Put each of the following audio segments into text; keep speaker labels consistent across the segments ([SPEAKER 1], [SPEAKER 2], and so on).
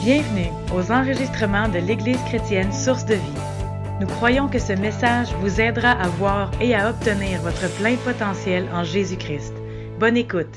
[SPEAKER 1] Bienvenue aux enregistrements de l'Église chrétienne Source de Vie. Nous croyons que ce message vous aidera à voir et à obtenir votre plein potentiel en Jésus-Christ. Bonne écoute.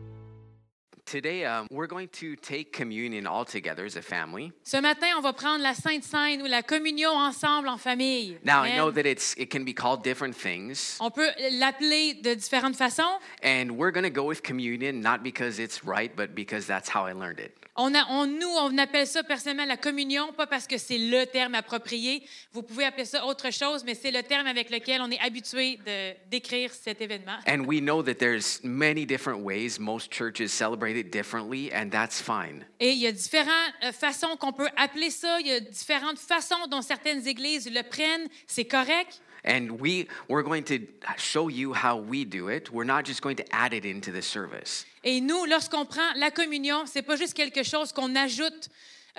[SPEAKER 2] Today, we're going to take communion all together as a family.
[SPEAKER 3] Ce matin, on va prendre la Sainte Seine ou la communion ensemble en famille.
[SPEAKER 2] Now, I
[SPEAKER 3] Amen.
[SPEAKER 2] know that it can be called different things,
[SPEAKER 3] On peut l'appeler de différentes façons.
[SPEAKER 2] and we're going to go with communion not because it's right, but because that's how I learned it.
[SPEAKER 3] On appelle ça personnellement la communion, pas parce que c'est le terme approprié. Vous pouvez appeler ça autre chose, mais c'est le terme avec lequel on est habitué d'écrire cet événement.
[SPEAKER 2] And we know that there's many different ways. Most churches celebrate it differently, and that's fine.
[SPEAKER 3] Et il y a différentes façons qu'on peut appeler ça. Il y a différentes façons dont certaines églises le prennent. C'est correct.
[SPEAKER 2] And we're going to show you how we do it. We're not just going to add it into the service.
[SPEAKER 3] Et nous, lorsqu'on prend la communion, c'est pas juste quelque chose qu'on ajoute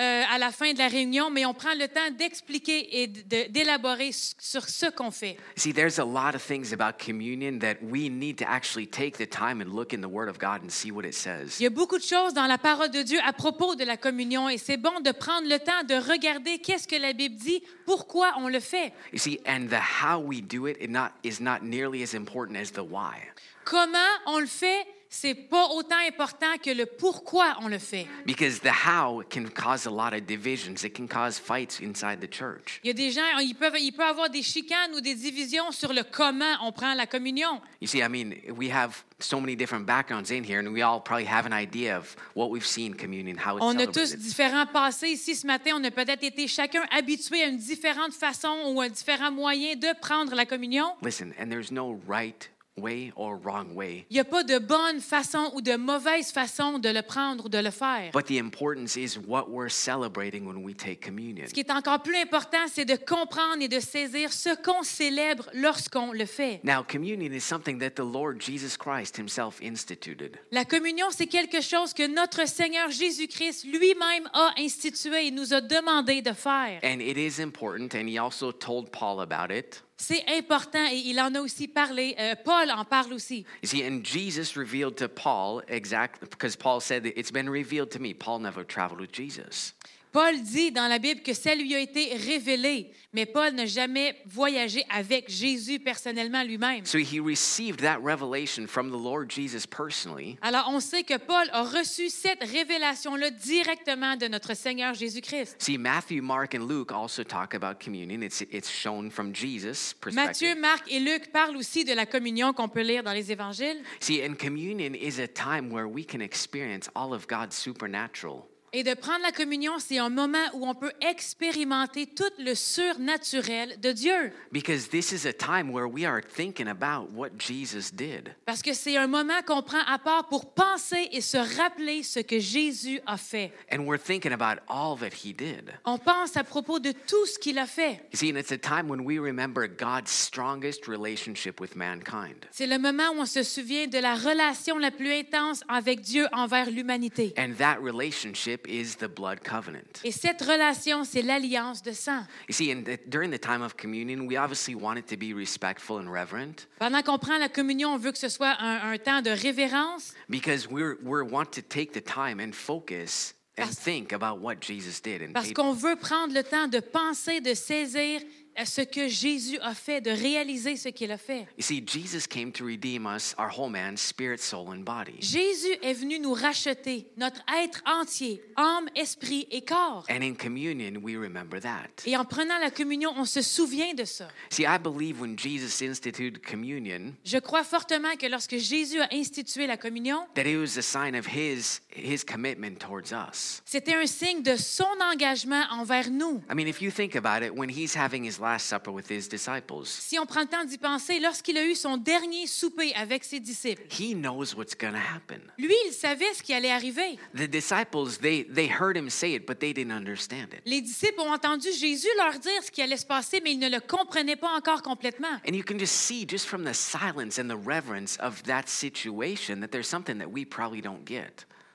[SPEAKER 3] à la fin de la réunion, mais on prend le temps d'expliquer et d'élaborer sur ce qu'on fait.
[SPEAKER 2] See, there's a lot of things about communion that we need to actually take the time and look in the Word of God and see what it says.
[SPEAKER 3] Il y a beaucoup de choses dans la parole de Dieu à propos de la communion et c'est bon de prendre le temps de regarder qu'est-ce que la Bible dit, pourquoi on le fait.
[SPEAKER 2] You see, and the how we do it is not nearly as important as the why.
[SPEAKER 3] Comment on le fait, c'est pas autant important que le pourquoi on le fait.
[SPEAKER 2] Because the how can cause a lot of divisions. It can cause fights inside the church.
[SPEAKER 3] Il y a des gens, il peut avoir des chicanes ou des divisions sur le comment on prend la communion.
[SPEAKER 2] You see, I mean, we have so many different backgrounds in here, and we all probably have an idea of what we've seen communion, how it's
[SPEAKER 3] On a tous
[SPEAKER 2] celebrated.
[SPEAKER 3] différents passés ici ce matin. On a peut-être été chacun habitué à une différente façon ou un différent moyen de prendre la communion.
[SPEAKER 2] Listen, and there's no right way or wrong way.
[SPEAKER 3] Il n'y a pas de bonne façon ou de mauvaise façon de le prendre ou de le faire.
[SPEAKER 2] But the importance is what we're celebrating when we take communion.
[SPEAKER 3] Ce qui est encore plus important, c'est de comprendre et de saisir ce qu'on célèbre lorsqu'on le fait.
[SPEAKER 2] Now, communion is something that the Lord Jesus Christ himself instituted.
[SPEAKER 3] La communion, c'est quelque chose que notre Seigneur Jésus-Christ lui-même a institué et nous a demandé de faire.
[SPEAKER 2] And it is important, and he also told Paul about it.
[SPEAKER 3] C'est important et il en a aussi parlé. Paul en parle aussi.
[SPEAKER 2] You see, and Jesus revealed to Paul exactly, because Paul said that it's been revealed to me. Paul never traveled with Jesus.
[SPEAKER 3] Paul dit dans la Bible que ça lui a été révélé, mais Paul n'a jamais voyagé avec Jésus personnellement lui-même.
[SPEAKER 2] So he received that revelation from the Lord Jesus personally.
[SPEAKER 3] Alors, on sait que Paul a reçu cette révélation-là directement de notre Seigneur Jésus-Christ.
[SPEAKER 2] See, Matthew, Mark, and Luke also talk about communion. It's shown from Jesus'
[SPEAKER 3] Matthieu,
[SPEAKER 2] perspective.
[SPEAKER 3] Marc et Luc parlent aussi de la communion qu'on peut lire dans les évangiles.
[SPEAKER 2] See, and communion is a time where we can experience all of God's supernatural.
[SPEAKER 3] Et de prendre la communion, c'est un moment où on peut expérimenter tout le surnaturel de Dieu.
[SPEAKER 2] Because this is a time where we are thinking about what Jesus did.
[SPEAKER 3] Parce que c'est un moment qu'on prend à part pour penser et se rappeler ce que Jésus a fait.
[SPEAKER 2] And we're thinking about all that he did.
[SPEAKER 3] On pense à propos de tout ce qu'il a fait.
[SPEAKER 2] You see, and it's a time when we remember God's strongest relationship with mankind.
[SPEAKER 3] C'est le moment où on se souvient de la relation la plus intense avec Dieu envers l'humanité.
[SPEAKER 2] And that relationship is the blood covenant.
[SPEAKER 3] Et cette relation, c'est l'alliance de sang.
[SPEAKER 2] You see, during the time of communion, we obviously want it to be respectful and reverent
[SPEAKER 3] Pendant qu'on prend la communion, on veut que ce soit un temps de révérence
[SPEAKER 2] because we want to take the time and focus and think about what Jesus did. And
[SPEAKER 3] parce qu'on veut prendre le temps de penser, de saisir ce que Jésus a fait, de réaliser ce qu'il a fait.
[SPEAKER 2] you see, Jesus came to redeem us, our whole man, spirit, soul, and body.
[SPEAKER 3] Jésus est venu nous racheter, notre être entier, âme, esprit et corps.
[SPEAKER 2] And in communion, we remember that.
[SPEAKER 3] Et en prenant la communion, on se souvient de ça.
[SPEAKER 2] See, I believe when Jesus instituted communion,
[SPEAKER 3] Je crois fortement que lorsque Jésus a institué la communion,
[SPEAKER 2] that it was a sign of his commitment towards us.
[SPEAKER 3] c'était un signe de son engagement envers nous.
[SPEAKER 2] I mean, if you think about it, when he's having his Last Supper with his disciples,
[SPEAKER 3] Si on prend le temps d'y penser, lorsqu'il a eu son dernier souper avec ses disciples,
[SPEAKER 2] he knows what's going to happen.
[SPEAKER 3] lui, il savait ce qui allait arriver.
[SPEAKER 2] The disciples, they heard him say it, but they didn't understand it.
[SPEAKER 3] Les disciples ont entendu Jésus leur dire ce qui allait se passer, mais ils ne le comprenaient pas encore complètement.
[SPEAKER 2] And you can just see, just from the silence and the reverence of that situation, that there's something that we probably don't get.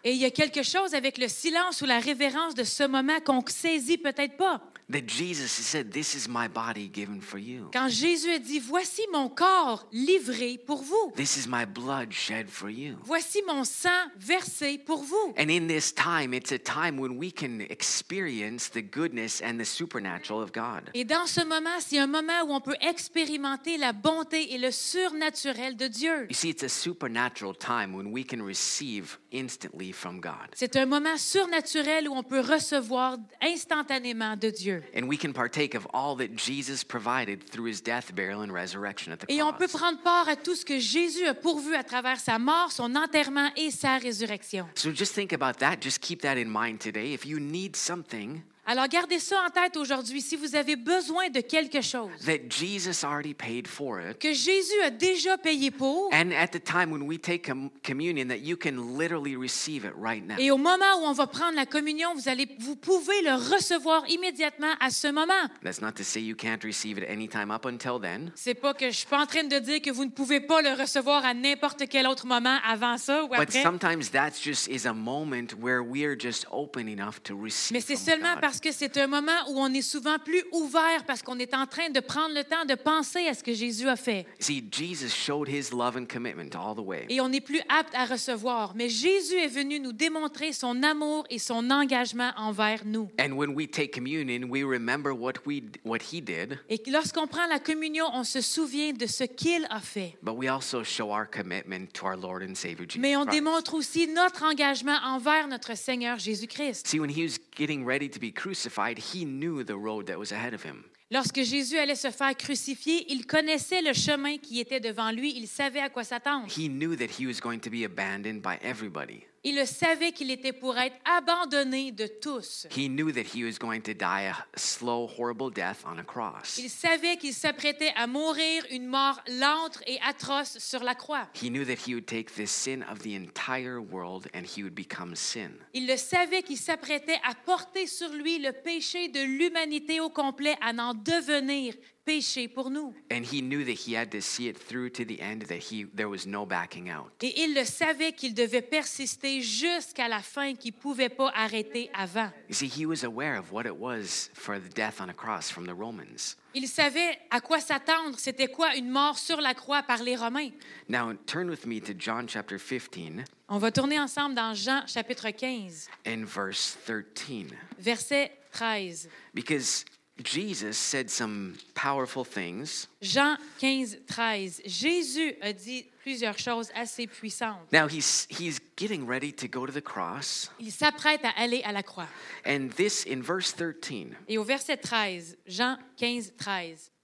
[SPEAKER 3] Et il y a quelque chose avec le silence ou la révérence de ce moment qu'on ne saisit peut-être pas.
[SPEAKER 2] That Jesus said, "This is my body given for you.
[SPEAKER 3] Quand Jésus a dit, voici mon corps livré pour vous.
[SPEAKER 2] This is my blood shed for you."
[SPEAKER 3] Voici mon sang versé pour vous.
[SPEAKER 2] And in this time, it's a time when we can experience the goodness and the supernatural of God.
[SPEAKER 3] Et dans ce moment, c'est un moment où on peut expérimenter la bonté et le surnaturel de Dieu.
[SPEAKER 2] You see, it's a supernatural time when we can receive instantly from God.
[SPEAKER 3] C'est un moment surnaturel où on peut recevoir instantanément de Dieu.
[SPEAKER 2] And we can partake of all that Jesus provided through his death, burial, and resurrection at the
[SPEAKER 3] Et on peut
[SPEAKER 2] cross.
[SPEAKER 3] prendre part à tout ce que Jésus a pourvu à travers sa mort, son enterrement et sa résurrection.
[SPEAKER 2] So just think about that. Just keep that in mind today. If you need something
[SPEAKER 3] Alors gardez ça en tête aujourd'hui. Si vous avez besoin de quelque chose
[SPEAKER 2] that Jesus already paid for it,
[SPEAKER 3] que Jésus a déjà payé pour,
[SPEAKER 2] and at the time when we take communion, that you can literally receive it right now.
[SPEAKER 3] et au moment où on va prendre la communion, vous pouvez le recevoir immédiatement à ce moment.
[SPEAKER 2] That's not to say you can't receive it anytime up until then.
[SPEAKER 3] C'est pas que je suis pas en train de dire que vous ne pouvez pas le recevoir à n'importe quel autre moment avant ça ou
[SPEAKER 2] But
[SPEAKER 3] après.
[SPEAKER 2] sometimes that just is a moment where we are just open enough to receive
[SPEAKER 3] Mais c'est
[SPEAKER 2] from
[SPEAKER 3] seulement
[SPEAKER 2] God.
[SPEAKER 3] parce que c'est un moment où on est souvent plus ouvert parce qu'on est en train de prendre le temps de penser à ce que Jésus a fait.
[SPEAKER 2] See, Jesus showed his love and commitment all the way.
[SPEAKER 3] Et on est plus apte à recevoir. Mais Jésus est venu nous démontrer son amour et son engagement envers nous.
[SPEAKER 2] And when we take communion, we remember what he did,
[SPEAKER 3] Et lorsqu'on prend la communion, on se souvient de ce qu'il a fait.
[SPEAKER 2] but we also show our commitment to our Lord and Savior Jesus
[SPEAKER 3] Mais on
[SPEAKER 2] Christ.
[SPEAKER 3] démontre aussi notre engagement envers notre Seigneur Jésus-Christ.
[SPEAKER 2] See, when he was getting ready to be crucified, he knew the road that was ahead of him.
[SPEAKER 3] Lorsque Jésus allait se faire crucifier, il connaissait le chemin qui était devant lui. Il savait à quoi s'attendre.
[SPEAKER 2] He knew that he was going to be abandoned by everybody.
[SPEAKER 3] Il le savait qu'il était pour être abandonné de tous.
[SPEAKER 2] He knew that he was going to die a slow, horrible death on a cross.
[SPEAKER 3] Il savait qu'il s'apprêtait à mourir une mort lente et atroce sur la croix.
[SPEAKER 2] He knew that he would take the sin of the entire world and he would become sin.
[SPEAKER 3] Il le savait qu'il s'apprêtait à porter sur lui le péché de l'humanité au complet, à en devenir péché pour nous.
[SPEAKER 2] And he knew that he had to see it through to the end, that there was no backing out.
[SPEAKER 3] Et il le savait qu'il devait persister jusqu'à la fin, qu'il ne pouvait pas arrêter avant.
[SPEAKER 2] You see, he was aware of what it was for the death on a cross from the Romans.
[SPEAKER 3] Il savait à quoi s'attendre. C'était quoi une mort sur la croix par les Romains?
[SPEAKER 2] Now, turn with me to John chapter 15
[SPEAKER 3] On va tourner ensemble dans Jean chapitre 15,
[SPEAKER 2] and verse 13.
[SPEAKER 3] verset 13.
[SPEAKER 2] Because Jesus said some powerful things.
[SPEAKER 3] Jean 15, 13. Jésus a dit plusieurs choses assez puissantes.
[SPEAKER 2] Now, he's getting ready to go to the cross.
[SPEAKER 3] Il s'apprête à aller à la croix.
[SPEAKER 2] And this, in verse 13,
[SPEAKER 3] Et au verset 13, Jean 15, 13.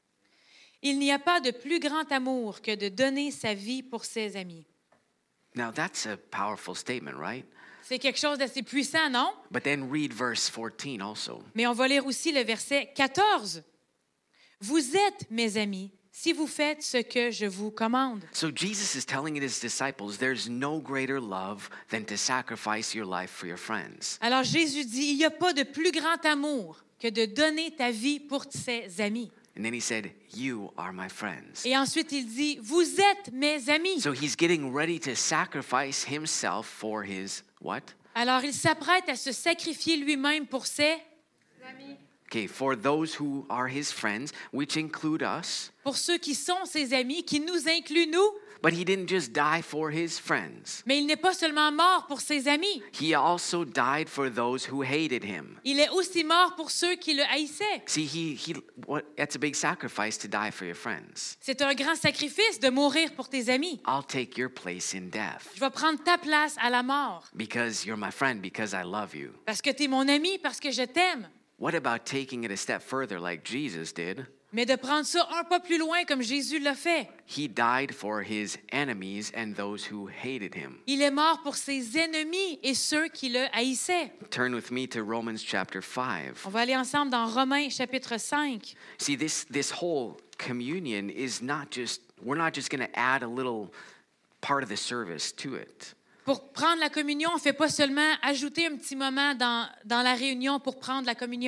[SPEAKER 3] Il n'y a pas de plus grand amour que de donner sa vie pour ses amis.
[SPEAKER 2] now that's a powerful statement, right?
[SPEAKER 3] C'est quelque chose d'assez puissant, non?
[SPEAKER 2] But then read verse 14 also.
[SPEAKER 3] Mais on va lire aussi le verset 14. Vous êtes mes amis si vous faites ce que je vous commande.
[SPEAKER 2] So Jesus is telling his disciples, there's no greater love than to sacrifice your life for your friends.
[SPEAKER 3] Alors Jésus dit, il n'y a pas de plus grand amour que de donner ta vie pour ses amis.
[SPEAKER 2] And then he said, you are my friends.
[SPEAKER 3] Et ensuite il dit, vous êtes mes amis.
[SPEAKER 2] So he's getting ready to sacrifice himself for his what?
[SPEAKER 3] Alors il s'apprête à se sacrifier lui-même pour ses
[SPEAKER 2] Okay, for those who are his friends, which include us.
[SPEAKER 3] pour ceux qui sont ses amis, qui nous incluent nous.
[SPEAKER 2] But he didn't just die for his friends.
[SPEAKER 3] Mais il n'est pas seulement mort pour ses amis.
[SPEAKER 2] He also died for those who hated him.
[SPEAKER 3] Il est aussi mort pour ceux qui le haïssaient.
[SPEAKER 2] See, that's a big sacrifice to die for your friends.
[SPEAKER 3] C'est un grand sacrifice de mourir pour tes amis.
[SPEAKER 2] I'll take your place in death
[SPEAKER 3] Je vais prendre ta place à la mort.
[SPEAKER 2] because you're my friend, because I love you.
[SPEAKER 3] Parce que tu es mon ami, parce que je t'aime.
[SPEAKER 2] What about taking it a step further like Jesus did?
[SPEAKER 3] Mais de prendre ça un pas plus loin comme Jésus l'a fait.
[SPEAKER 2] He died for his enemies and those who hated him.
[SPEAKER 3] Il est mort pour ses ennemis et ceux qui le haïssaient.
[SPEAKER 2] Turn with me to Romans chapter 5.
[SPEAKER 3] On va aller ensemble dans Romains chapitre 5.
[SPEAKER 2] See, this whole communion is not just, we're not just going to add a little part of the service to it.
[SPEAKER 3] Pour prendre la communion, on ne fait pas seulement ajouter un petit moment dans la réunion pour prendre la communion.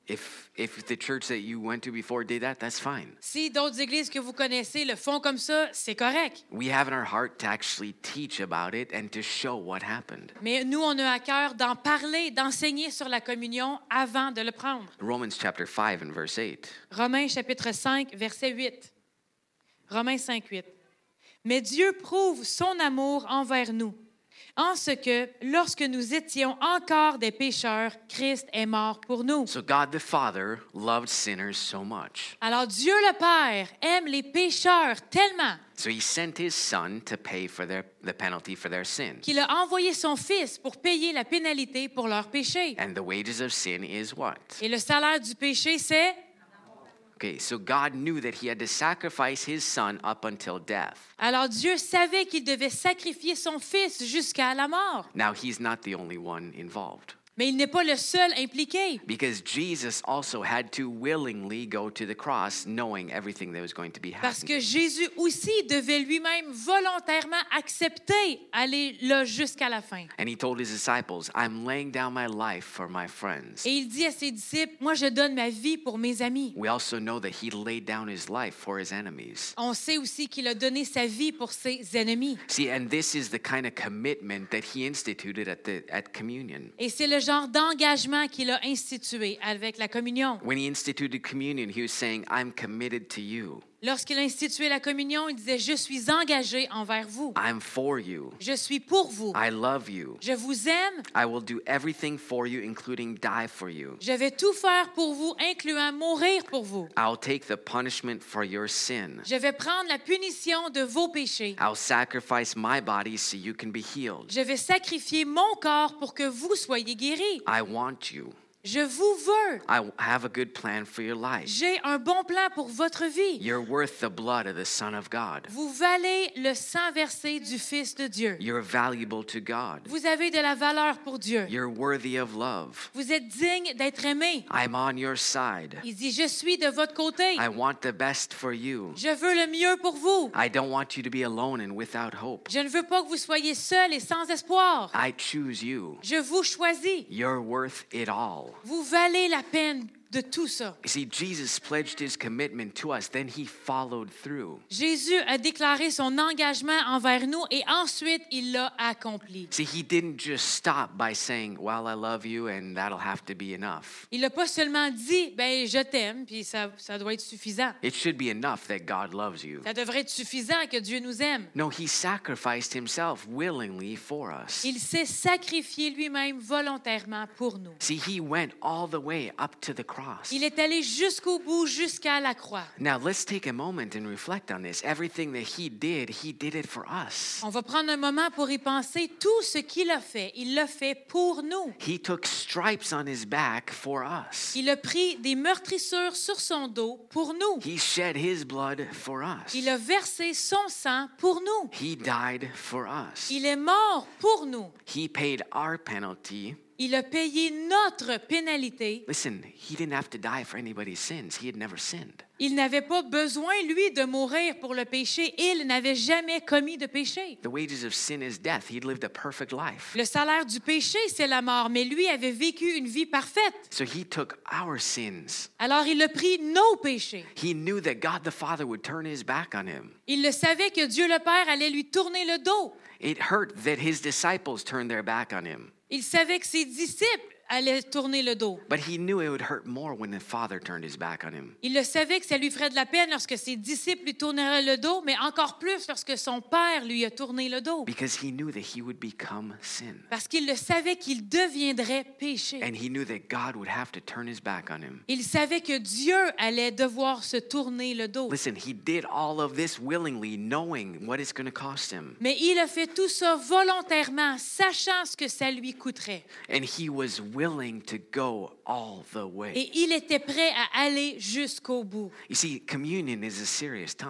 [SPEAKER 2] If the church that you went to before did that, that's fine.
[SPEAKER 3] Si d'autres églises que vous connaissez le font comme ça, c'est correct.
[SPEAKER 2] We have in our heart to actually teach about it and to show what happened.
[SPEAKER 3] Mais nous, on a à cœur d'en parler, d'enseigner sur la communion avant de le prendre.
[SPEAKER 2] Romans chapter 5 and verse 8.
[SPEAKER 3] Romains chapitre 5, verset 8. Romains 5, 8. Mais Dieu prouve son amour envers nous, en ce que, lorsque nous étions encore des pécheurs, Christ est mort pour nous.
[SPEAKER 2] So God the Father loved sinners so much.
[SPEAKER 3] Alors Dieu le Père aime les pécheurs tellement
[SPEAKER 2] So he sent his son to pay for the penalty for their sin.
[SPEAKER 3] qu'il a envoyé son Fils pour payer la pénalité pour leurs péchés.
[SPEAKER 2] And the wages of sin is what?
[SPEAKER 3] Et le salaire du péché, c'est...
[SPEAKER 2] Okay, so God knew that he had to sacrifice his son up until death.
[SPEAKER 3] Alors Dieu savait qu'il devait sacrifier son Fils jusqu'à la mort.
[SPEAKER 2] Now he's not the only one involved.
[SPEAKER 3] Mais il n'est pas le seul impliqué.
[SPEAKER 2] Because Jesus also had to willingly go to the cross knowing everything that was going to be
[SPEAKER 3] Parce que
[SPEAKER 2] happening.
[SPEAKER 3] Jésus aussi devait lui-même volontairement accepter aller là jusqu'à la fin.
[SPEAKER 2] And he told his disciples, I'm laying down my life for my friends.
[SPEAKER 3] Et il dit à ses disciples, moi je donne ma vie pour mes amis.
[SPEAKER 2] We also know that he laid down his life for his enemies.
[SPEAKER 3] On sait aussi qu'il a donné sa vie pour ses ennemis.
[SPEAKER 2] See, and this is the kind of commitment that he instituted at communion.
[SPEAKER 3] Et c'est le genre d'engagement qu'il a institué avec la communion.
[SPEAKER 2] When he instituted communion, he was saying, I'm committed to you.
[SPEAKER 3] Lorsqu'il a institué la communion, il disait, je suis engagé envers vous.
[SPEAKER 2] I'm for you.
[SPEAKER 3] Je suis pour vous.
[SPEAKER 2] I love you.
[SPEAKER 3] Je vous aime.
[SPEAKER 2] I will do everything for you, including die for you.
[SPEAKER 3] Je vais tout faire pour vous, incluant mourir pour vous.
[SPEAKER 2] I'll take the punishment for your sin.
[SPEAKER 3] Je vais prendre la punition de vos péchés.
[SPEAKER 2] I'll sacrifice my body so you can be healed.
[SPEAKER 3] Je vais sacrifier mon corps pour que vous soyez guéris.
[SPEAKER 2] I want you.
[SPEAKER 3] Je vous veux.
[SPEAKER 2] I have a good plan for your life.
[SPEAKER 3] J'ai un bon plan pour votre vie.
[SPEAKER 2] You're worth the blood of the Son of God.
[SPEAKER 3] Vous valez le sang versé du Fils de Dieu.
[SPEAKER 2] You're valuable to God.
[SPEAKER 3] Vous avez de la valeur pour Dieu.
[SPEAKER 2] You're worthy of love.
[SPEAKER 3] Vous êtes digne d'être aimé.
[SPEAKER 2] I'm on your side.
[SPEAKER 3] Il dit, je suis de votre côté.
[SPEAKER 2] I want the best for you.
[SPEAKER 3] Je veux le mieux pour vous.
[SPEAKER 2] I don't want you to be alone and without hope.
[SPEAKER 3] Je ne veux pas que vous soyez seul et sans espoir.
[SPEAKER 2] I choose you.
[SPEAKER 3] Je vous choisis.
[SPEAKER 2] You're worth it all.
[SPEAKER 3] Vous valez la peine de tout ça.
[SPEAKER 2] You see, Jesus pledged his commitment to us, then he followed through.
[SPEAKER 3] Jésus a déclaré son engagement envers nous et ensuite il l'a accompli.
[SPEAKER 2] See, he didn't just stop by saying, well, I love you and that'll have to be enough.
[SPEAKER 3] Il n'a pas seulement dit, ben je t'aime, puis ça doit être suffisant.
[SPEAKER 2] It should be enough that God loves you.
[SPEAKER 3] Ça devrait être suffisant que Dieu nous aime.
[SPEAKER 2] No, he sacrificed himself willingly for us.
[SPEAKER 3] Il s'est sacrifié lui-même volontairement pour nous.
[SPEAKER 2] See, he went all the way up to the cross.
[SPEAKER 3] Il est allé jusqu'au bout, jusqu'à la croix.
[SPEAKER 2] Now, let's take a moment and reflect on this. Everything that he did it for us.
[SPEAKER 3] On va prendre un moment pour y penser. Tout ce qu'il a fait, il l'a fait pour nous.
[SPEAKER 2] He took stripes on his back for us.
[SPEAKER 3] Il a pris des meurtrissures sur son dos pour nous.
[SPEAKER 2] He shed his blood for us.
[SPEAKER 3] Il a versé son sang pour nous.
[SPEAKER 2] He died for us.
[SPEAKER 3] Il est mort pour nous.
[SPEAKER 2] He paid our penalty.
[SPEAKER 3] Il a payé notre pénalité.
[SPEAKER 2] Listen, he didn't have to die for anybody's sins. He had never sinned.
[SPEAKER 3] Il n'avait pas besoin, lui, de mourir pour le péché. Il n'avait jamais commis de péché.
[SPEAKER 2] The wages of sin is death. He'd lived a perfect life.
[SPEAKER 3] Le salaire du péché, c'est la mort, mais lui avait vécu une vie parfaite.
[SPEAKER 2] So he took our sins.
[SPEAKER 3] Alors il a pris nos péchés.
[SPEAKER 2] He knew that God the Father would turn his back on him.
[SPEAKER 3] Il le savait que Dieu le Père allait lui tourner le dos.
[SPEAKER 2] It hurt that his disciples turned their back on him.
[SPEAKER 3] Il savait que ses disciples allaient tourner le dos.
[SPEAKER 2] But he knew it would hurt more when the Father turned his back on him.
[SPEAKER 3] Il le savait que ça lui ferait de la peine lorsque ses disciples lui tourneraient le dos, mais encore plus lorsque son Père lui a tourné le dos.
[SPEAKER 2] Because he knew that he would become sin.
[SPEAKER 3] Parce qu'il le savait qu'il deviendrait péché.
[SPEAKER 2] And he knew that God would have to turn his back on him.
[SPEAKER 3] Il savait que Dieu allait devoir se tourner le dos.
[SPEAKER 2] Listen, he did all of this willingly, knowing what it's going to cost him.
[SPEAKER 3] Mais il a fait tout ça volontairement, sachant ce que ça lui coûterait.
[SPEAKER 2] And he was willing to go all the way.
[SPEAKER 3] Et il était prêt à aller jusqu'au bout.
[SPEAKER 2] You see, communion is a serious time.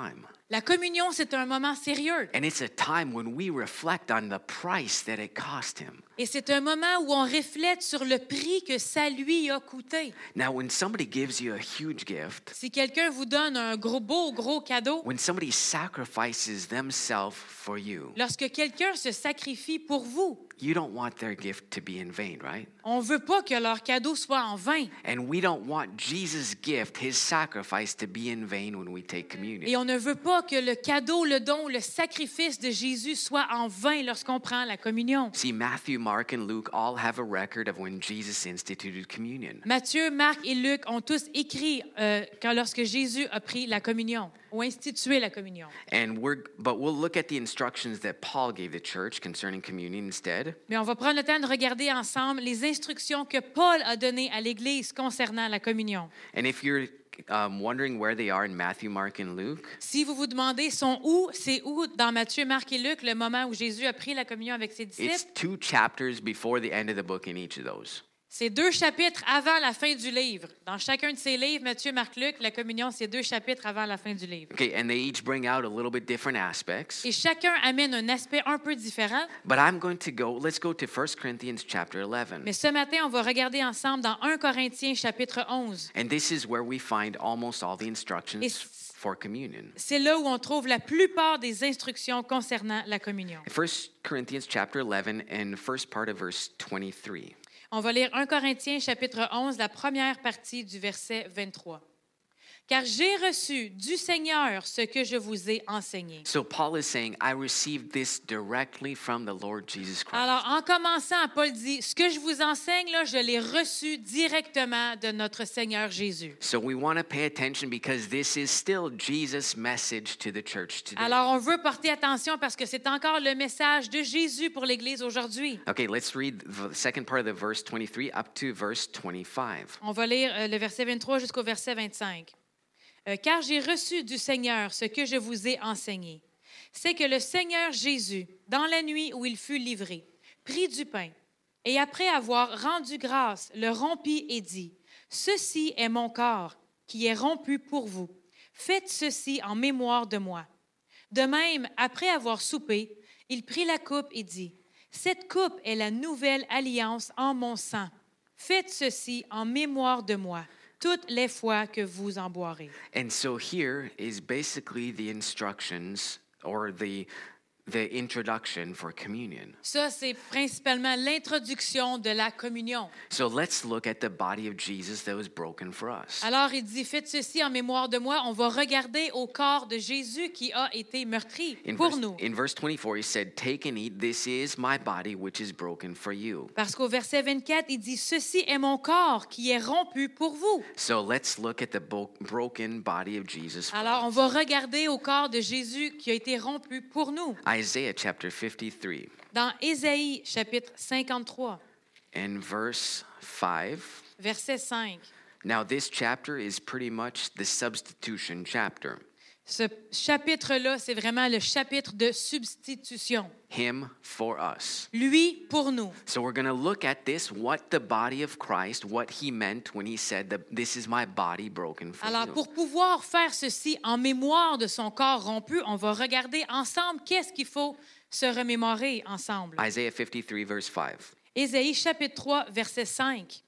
[SPEAKER 3] La communion, c'est un moment sérieux.
[SPEAKER 2] And it's a time when we reflect on the price that it cost him.
[SPEAKER 3] Et c'est un moment où on reflète sur le prix que ça lui a coûté.
[SPEAKER 2] Now, when somebody gives you a huge gift,
[SPEAKER 3] Si quelqu'un vous donne un gros cadeau,
[SPEAKER 2] when somebody sacrifices themselves for you,
[SPEAKER 3] lorsque quelqu'un se sacrifie pour vous,
[SPEAKER 2] you don't want their gift to be in vain, right?
[SPEAKER 3] on ne veut pas que leur cadeau soit en vain.
[SPEAKER 2] And we don't want Jesus' gift, his sacrifice, to be in vain when we take communion.
[SPEAKER 3] Et on ne veut pas que le cadeau, le don, le sacrifice de Jésus soit en vain lorsqu'on prend la communion.
[SPEAKER 2] See, Matthew, Mark, and Luke all have a record of when Jesus instituted communion.
[SPEAKER 3] Matthieu, Marc et Luc ont tous écrit lorsque Jésus a pris la communion ou institué la communion.
[SPEAKER 2] But we'll look at the instructions that Paul gave the church concerning communion instead.
[SPEAKER 3] Mais on va prendre le temps de regarder ensemble les instructions que Paul a données à l'Église concernant la communion.
[SPEAKER 2] And if you're wondering where they are in Matthew, Mark, and Luke,
[SPEAKER 3] Si vous vous demandez c'est où dans Matthieu, Marc et Luc le moment où Jésus a pris la communion avec ses
[SPEAKER 2] it's
[SPEAKER 3] disciples?
[SPEAKER 2] 2 chapters before the end of the book in each of those.
[SPEAKER 3] C'est 2 chapitres avant la fin du livre. Dans chacun de ces livres, Matthieu, Marc, Luc, la communion, c'est 2 chapitres avant la fin du livre.
[SPEAKER 2] Okay, and they each bring out a little bit different aspects.
[SPEAKER 3] Et chacun amène un aspect un peu différent.
[SPEAKER 2] But let's go to 1 Corinthians chapter 11.
[SPEAKER 3] Mais ce matin, on va regarder ensemble dans 1 Corinthiens chapitre 11.
[SPEAKER 2] And this is where we find almost all the instructions
[SPEAKER 3] Et
[SPEAKER 2] for communion.
[SPEAKER 3] c'est là où on trouve la plupart des instructions concernant la communion.
[SPEAKER 2] 1 Corinthians chapter 11 and first part of verse 23.
[SPEAKER 3] On va lire 1 Corinthiens chapitre 11, la première partie du verset 23. Car j'ai reçu du Seigneur ce que je vous ai enseigné.
[SPEAKER 2] So Paul is saying, I received this directly from the Lord Jesus Christ.
[SPEAKER 3] Alors, en commençant, Paul dit, ce que je vous enseigne, là, je l'ai reçu directement de notre Seigneur Jésus.
[SPEAKER 2] So we want to pay attention because this is still Jesus' message to the church today.
[SPEAKER 3] Alors, on veut porter attention parce que c'est encore le message de Jésus pour l'Église aujourd'hui.
[SPEAKER 2] Okay, let's read the second part of the verse 23 up to verse 25.
[SPEAKER 3] On va lire le verset 23 jusqu'au verset 25. Car j'ai reçu du Seigneur ce que je vous ai enseigné. C'est que le Seigneur Jésus, dans la nuit où il fut livré, prit du pain et après avoir rendu grâce, le rompit et dit, « Ceci est mon corps qui est rompu pour vous. Faites ceci en mémoire de moi. » De même, après avoir soupé, il prit la coupe et dit, « Cette coupe est la nouvelle alliance en mon sang. Faites ceci en mémoire de moi. Toutes les fois que vous en boirez. »
[SPEAKER 2] And so here is basically the instructions or the introduction for communion.
[SPEAKER 3] Ça, c'est principalement l'introduction de la communion.
[SPEAKER 2] So let's look at the body of Jesus that was broken for us.
[SPEAKER 3] Alors, il dit, faites ceci en mémoire de moi. On va regarder au corps de Jésus qui a été meurtri pour nous.
[SPEAKER 2] In verse 24, he said, "Take and eat, this is my body which is broken for you."
[SPEAKER 3] Parce qu'au verset 24, il dit, ceci est mon corps qui est rompu pour vous.
[SPEAKER 2] So let's look at the broken body of Jesus.
[SPEAKER 3] Alors, on va regarder au corps de Jésus qui a été rompu pour nous.
[SPEAKER 2] Isaiah chapter 53
[SPEAKER 3] Dans Ésaïe, chapitre 53,
[SPEAKER 2] and verse 5.
[SPEAKER 3] verset 5.
[SPEAKER 2] Now this chapter is pretty much the substitution chapter.
[SPEAKER 3] Ce chapitre-là, c'est vraiment le chapitre de substitution.
[SPEAKER 2] Him for us.
[SPEAKER 3] Lui pour nous.
[SPEAKER 2] So we're going to look at this, what the body of Christ, what he meant when he said that this is my body broken for
[SPEAKER 3] Alors,
[SPEAKER 2] you.
[SPEAKER 3] pour pouvoir faire ceci en mémoire de son corps rompu, on va regarder ensemble qu'est-ce qu'il faut se remémorer ensemble.
[SPEAKER 2] Isaiah 53 verse 5.
[SPEAKER 3] Ésaïe chapitre 3, verset 5.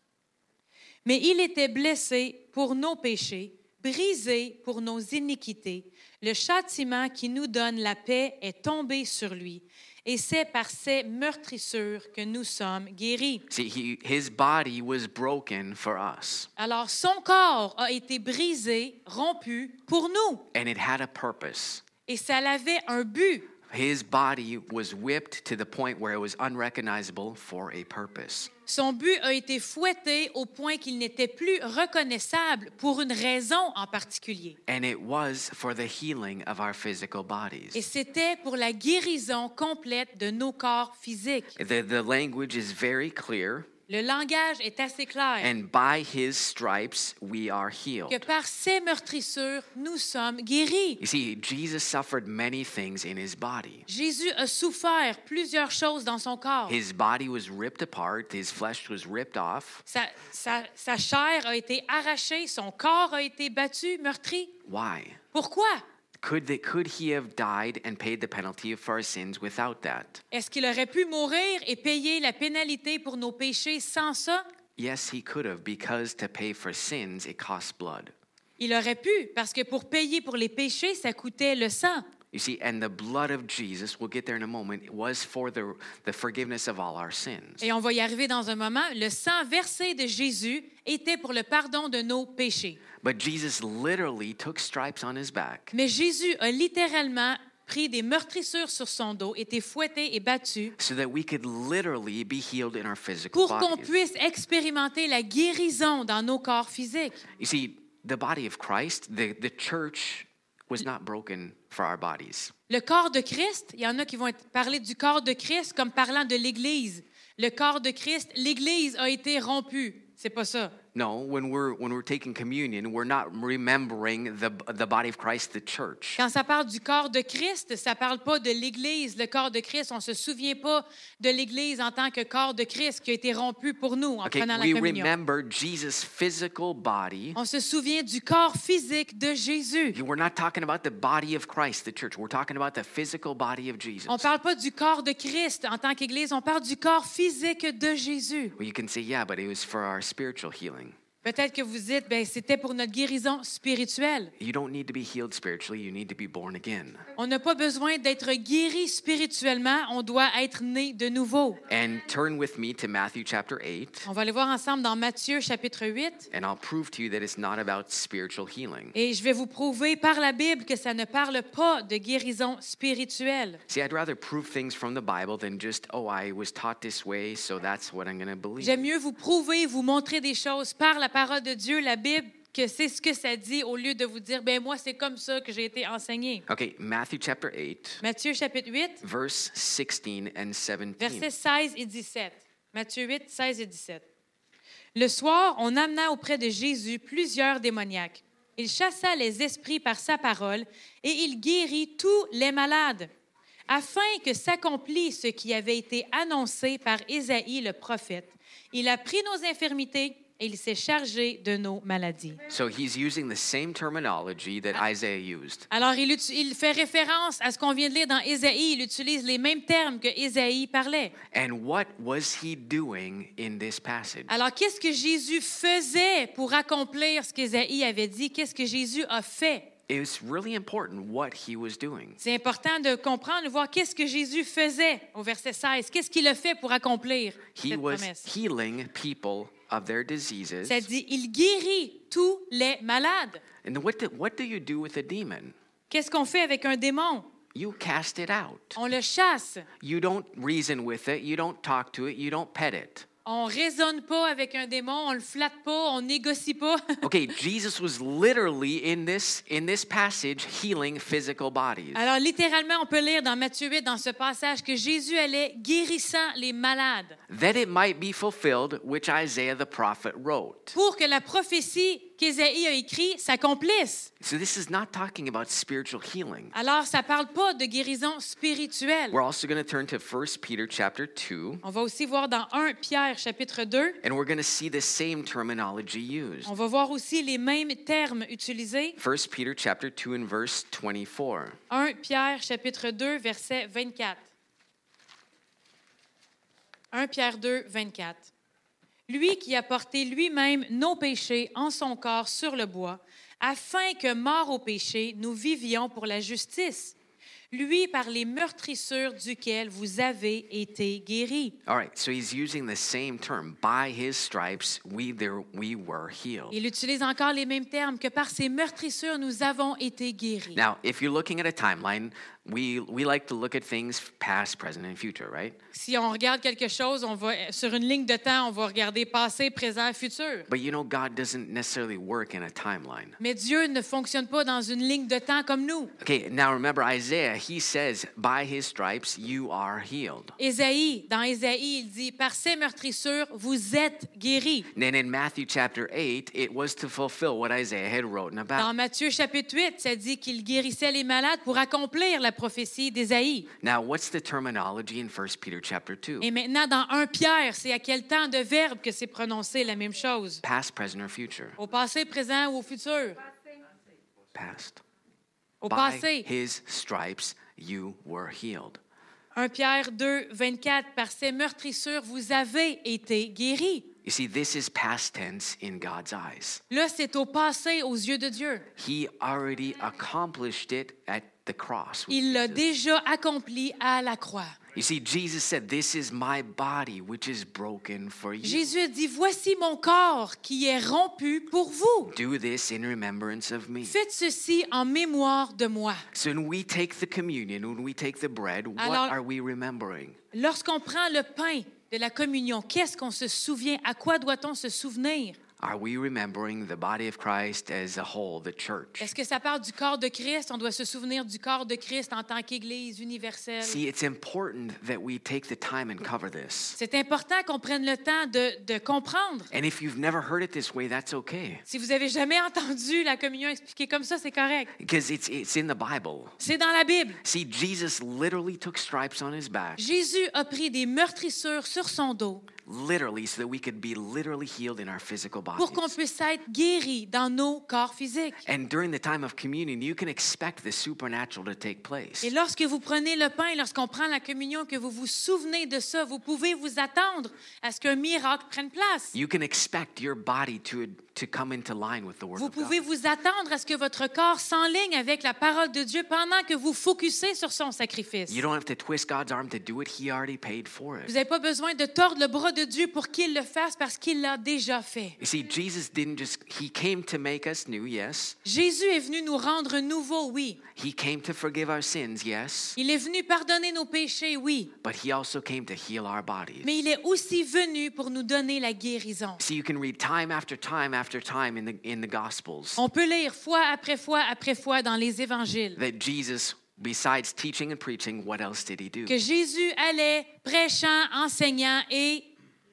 [SPEAKER 3] Mais il était blessé pour nos péchés, brisé pour nos iniquités. Le châtiment qui nous donne la paix est tombé sur lui. Et c'est par ses meurtrissures que nous sommes guéris.
[SPEAKER 2] See, his body was broken for us.
[SPEAKER 3] Alors, son corps a été brisé, rompu pour nous.
[SPEAKER 2] And it had a purpose.
[SPEAKER 3] Et ça avait un but.
[SPEAKER 2] His body was whipped to the point where it was unrecognizable for a purpose.
[SPEAKER 3] Son but a été fouetté au point qu'il n'était plus reconnaissable pour une raison en particulier.
[SPEAKER 2] And it was for the healing of our physical bodies.
[SPEAKER 3] Et c'était pour la guérison complète de nos corps physiques.
[SPEAKER 2] The language is very clear.
[SPEAKER 3] Le langage est assez clair.
[SPEAKER 2] And by his stripes we are healed.
[SPEAKER 3] Que par ses meurtrissures, nous sommes guéris.
[SPEAKER 2] You see, Jesus suffered many things in his body.
[SPEAKER 3] Jésus a souffert plusieurs choses dans son corps.
[SPEAKER 2] His body was ripped apart, his flesh was ripped off.
[SPEAKER 3] Sa chair a été arrachée, son corps a été battu, meurtri.
[SPEAKER 2] Why?
[SPEAKER 3] Pourquoi?
[SPEAKER 2] Could he have died and paid the penalty for our sins without that?
[SPEAKER 3] Est-ce qu'il aurait pu mourir et payer la pénalité pour nos péchés sans ça?
[SPEAKER 2] Yes, he could have, because to pay for sins, it costs blood.
[SPEAKER 3] Il aurait pu, parce que pour payer pour les péchés, ça coûtait le sang.
[SPEAKER 2] You see, and the blood of Jesus, we'll get there in a moment, was for the forgiveness of all our sins.
[SPEAKER 3] Et on va y arriver dans un moment. Le sang versé de Jésus était pour le pardon de nos péchés.
[SPEAKER 2] But Jesus literally took stripes on his back
[SPEAKER 3] Mais Jésus a littéralement pris des meurtrissures sur son dos, été fouetté et battu
[SPEAKER 2] so that we could literally be healed in our physical
[SPEAKER 3] pour qu'on
[SPEAKER 2] bodies.
[SPEAKER 3] puisse expérimenter la guérison dans nos corps physiques.
[SPEAKER 2] You see, the body of Christ, the church, was not broken for our bodies.
[SPEAKER 3] Le corps de Christ, il y en a qui vont parler du corps de Christ comme parlant de l'Église. Le corps de Christ, l'Église a été rompue. C'est pas ça.
[SPEAKER 2] No, when we're taking communion, we're not remembering the body of Christ, the church.
[SPEAKER 3] Quand ça parle du corps de Christ, ça parle pas de l'Église. Le corps de Christ, on se souvient pas de l'Église en tant que corps de Christ qui a été rompu pour nous en
[SPEAKER 2] Okay,
[SPEAKER 3] prenant la
[SPEAKER 2] we
[SPEAKER 3] communion.
[SPEAKER 2] remember Jesus' physical body.
[SPEAKER 3] On se souvient du corps physique de Jésus.
[SPEAKER 2] We're not talking about the body of Christ, the church. We're talking about the physical body of Jesus.
[SPEAKER 3] On parle pas du corps de Christ en tant qu'Église, on parle du corps physique de Jésus.
[SPEAKER 2] Well, you can say, yeah, but it was for our spiritual healing.
[SPEAKER 3] Peut-être que vous dites, ben c'était pour notre guérison spirituelle.
[SPEAKER 2] You don't need to be healed spiritually, you need to be born again.
[SPEAKER 3] On n'a pas besoin d'être guéri spirituellement, on doit être né de nouveau.
[SPEAKER 2] And turn with me to Matthew chapter 8,
[SPEAKER 3] On va aller voir ensemble dans Matthieu chapitre 8.
[SPEAKER 2] and I'll prove to you that it's not about spiritual healing.
[SPEAKER 3] Et je vais vous prouver par la Bible que ça ne parle pas de guérison spirituelle.
[SPEAKER 2] See, I'd rather prove things from the Bible than just, oh, I was taught this way, so that's what I'm going to believe.
[SPEAKER 3] J'aime mieux vous prouver, vous montrer des choses par la parole de Dieu, la Bible, que c'est ce que ça dit, au lieu de vous dire, ben moi, c'est comme ça que j'ai été enseigné.
[SPEAKER 2] Okay, Matthew chapter 8,
[SPEAKER 3] Matthieu chapitre 8,
[SPEAKER 2] verse 16 and 17.
[SPEAKER 3] versets 16 et 17. Matthieu 8, 16 et 17. Le soir, on amena auprès de Jésus plusieurs démoniaques. Il chassa les esprits par sa parole et il guérit tous les malades, afin que s'accomplisse ce qui avait été annoncé par Ésaïe le prophète. Il a pris nos infirmités et il s'est chargé de nos maladies.
[SPEAKER 2] So he's using the same terminology that Isaiah used.
[SPEAKER 3] Alors, il fait référence à ce qu'on vient de lire dans Ésaïe. Il utilise les mêmes termes que Ésaïe parlait.
[SPEAKER 2] And what was he doing in this passage?
[SPEAKER 3] Alors, qu'est-ce que Jésus faisait pour accomplir ce qu'Ésaïe avait dit? Qu'est-ce que Jésus a fait?
[SPEAKER 2] It was really important what he was doing.
[SPEAKER 3] C'est important de comprendre, de voir qu'est-ce que Jésus faisait au verset 16. Qu'est-ce qu'il a fait pour accomplir
[SPEAKER 2] He
[SPEAKER 3] cette
[SPEAKER 2] was
[SPEAKER 3] promesse?
[SPEAKER 2] healing people of their diseases.
[SPEAKER 3] Ça dit, il guérit tous les malades.
[SPEAKER 2] And what do you do with a demon?
[SPEAKER 3] Qu'est-ce qu'on fait avec un démon?
[SPEAKER 2] You cast it out.
[SPEAKER 3] On le chasse.
[SPEAKER 2] You don't reason with it. You don't talk to it. You don't pet it.
[SPEAKER 3] On raisonne pas avec un démon, on le flatte pas, on négocie pas.
[SPEAKER 2] Okay, Jesus was literally in this passage healing physical bodies.
[SPEAKER 3] Alors, littéralement, on peut lire dans Matthieu 8, dans ce passage, que Jésus allait guérissant les malades
[SPEAKER 2] That it might be fulfilled, which Isaiah the prophet wrote.
[SPEAKER 3] pour que la prophétie qu'Ésaïe a écrite s'accomplisse.
[SPEAKER 2] So this is not talking about spiritual healing.
[SPEAKER 3] Alors, ça parle pas de guérison spirituelle.
[SPEAKER 2] We're also going to turn to 1 Peter chapter 2,
[SPEAKER 3] On va aussi voir dans 1 Pierre chapitre 2,
[SPEAKER 2] and we're going to see the same terminology used.
[SPEAKER 3] on va voir aussi les mêmes termes utilisés.
[SPEAKER 2] 1 Peter chapter 2 and verse 24.
[SPEAKER 3] 1 Pierre chapitre 2, verset 24. 1 Pierre 2, 24. Lui qui a porté lui-même nos péchés en son corps sur le bois, afin que, morts au péché, nous vivions pour la justice. Lui, par les meurtrissures duquel vous avez été guéris.
[SPEAKER 2] All right, so he's using the same term. By his stripes, we were healed.
[SPEAKER 3] Il utilise encore les mêmes termes, que par ses meurtrissures, nous avons été guéris.
[SPEAKER 2] Now, if you're looking at a timeline, we like to look at things past, present, and future, right?
[SPEAKER 3] Si on regarde quelque chose, on va sur une ligne de temps, on va regarder passé, présent, futur.
[SPEAKER 2] But you know, God doesn't necessarily work in a timeline.
[SPEAKER 3] Mais Dieu ne fonctionne pas dans une ligne de temps comme nous.
[SPEAKER 2] Okay, now remember Isaiah, he says, by his stripes you are healed.
[SPEAKER 3] Dans Ésaïe, il dit, par ses meurtrissures, vous êtes guéris.
[SPEAKER 2] And then in Matthew chapter 8, it was to fulfill what Isaiah had written
[SPEAKER 3] Dans
[SPEAKER 2] about.
[SPEAKER 3] Matthieu chapitre 8, ça dit qu'il guérissait les malades pour accomplir la prophétie d'Ésaïe.
[SPEAKER 2] Now, what's the terminology in 1 Peter chapter 2?
[SPEAKER 3] Et maintenant, dans 1 Pierre, c'est à quel temps de verbe que c'est prononcé la même chose?
[SPEAKER 2] Past, present, or future?
[SPEAKER 3] Au passé, présent ou au futur?
[SPEAKER 2] Past.
[SPEAKER 3] Au
[SPEAKER 2] By
[SPEAKER 3] passé.
[SPEAKER 2] his stripes you were healed.
[SPEAKER 3] 1 Pierre 2, 24, par ses meurtrissures, vous avez été guéris.
[SPEAKER 2] You see, this is past tense in God's eyes.
[SPEAKER 3] Là, c'est au passé aux yeux de Dieu.
[SPEAKER 2] He already accomplished it at the cross. with
[SPEAKER 3] Il l'a
[SPEAKER 2] Jesus.
[SPEAKER 3] déjà accompli à la croix.
[SPEAKER 2] You see, Jesus said, "This is my body, which is broken for you.
[SPEAKER 3] Jésus a dit, voici mon corps qui est rompu pour vous.
[SPEAKER 2] Do this in remembrance of me."
[SPEAKER 3] Faites ceci en mémoire de moi.
[SPEAKER 2] So when we take the communion, when we take the bread, what
[SPEAKER 3] Alors-
[SPEAKER 2] are we remembering?
[SPEAKER 3] Lorsqu'on prend le pain de la communion, qu'est-ce qu'on se souvient? À quoi doit-on se souvenir?
[SPEAKER 2] Are we remembering the body of Christ as a whole, the church?
[SPEAKER 3] Est-ce que ça parle du corps de Christ? On doit se souvenir du corps de Christ en tant qu'Église universelle.
[SPEAKER 2] See, it's important that we take the time and cover this.
[SPEAKER 3] C'est important qu'on prenne le temps de comprendre.
[SPEAKER 2] And if you've never heard it this way, that's okay.
[SPEAKER 3] Si vous avez jamais entendu la communion expliquée comme ça, c'est correct.
[SPEAKER 2] Because it's in the Bible.
[SPEAKER 3] C'est dans la Bible.
[SPEAKER 2] See, Jesus literally took stripes on his back,
[SPEAKER 3] Jésus a pris des meurtrissures sur son dos
[SPEAKER 2] literally, so that we could be literally healed in our physical
[SPEAKER 3] pour qu'on
[SPEAKER 2] bodies.
[SPEAKER 3] puisse être guéris dans nos corps physiques.
[SPEAKER 2] And during the time of communion, you can expect the supernatural to take place.
[SPEAKER 3] Et lorsque vous prenez le pain, lorsqu'on prend la communion, que vous vous souvenez de ça, vous pouvez vous attendre à ce qu'un miracle prenne place.
[SPEAKER 2] You can expect your body to come into line with the Word
[SPEAKER 3] Vous
[SPEAKER 2] of God.
[SPEAKER 3] pouvez vous attendre à ce que votre corps s'enligne avec la parole de Dieu pendant que vous focussez sur son sacrifice.
[SPEAKER 2] You don't have to twist God's arm to do it. He already paid for
[SPEAKER 3] Vous
[SPEAKER 2] it.
[SPEAKER 3] n'avez pas besoin de tordre le bras de Dieu pour qu'il le fasse parce qu'il l'a déjà fait.
[SPEAKER 2] You see, Jesus didn't just, he came to make us new, yes.
[SPEAKER 3] Jésus est venu nous rendre nouveaux, oui.
[SPEAKER 2] He came to forgive our sins, yes.
[SPEAKER 3] Il est venu pardonner nos péchés, oui.
[SPEAKER 2] But he also came to heal our bodies.
[SPEAKER 3] Mais il est aussi venu pour nous donner la guérison.
[SPEAKER 2] See, you can read time after time after time in the Gospels
[SPEAKER 3] On peut lire fois après fois dans les évangiles
[SPEAKER 2] that Jesus, besides teaching and preaching, what else did he do?
[SPEAKER 3] que Jésus allait prêchant, enseignant et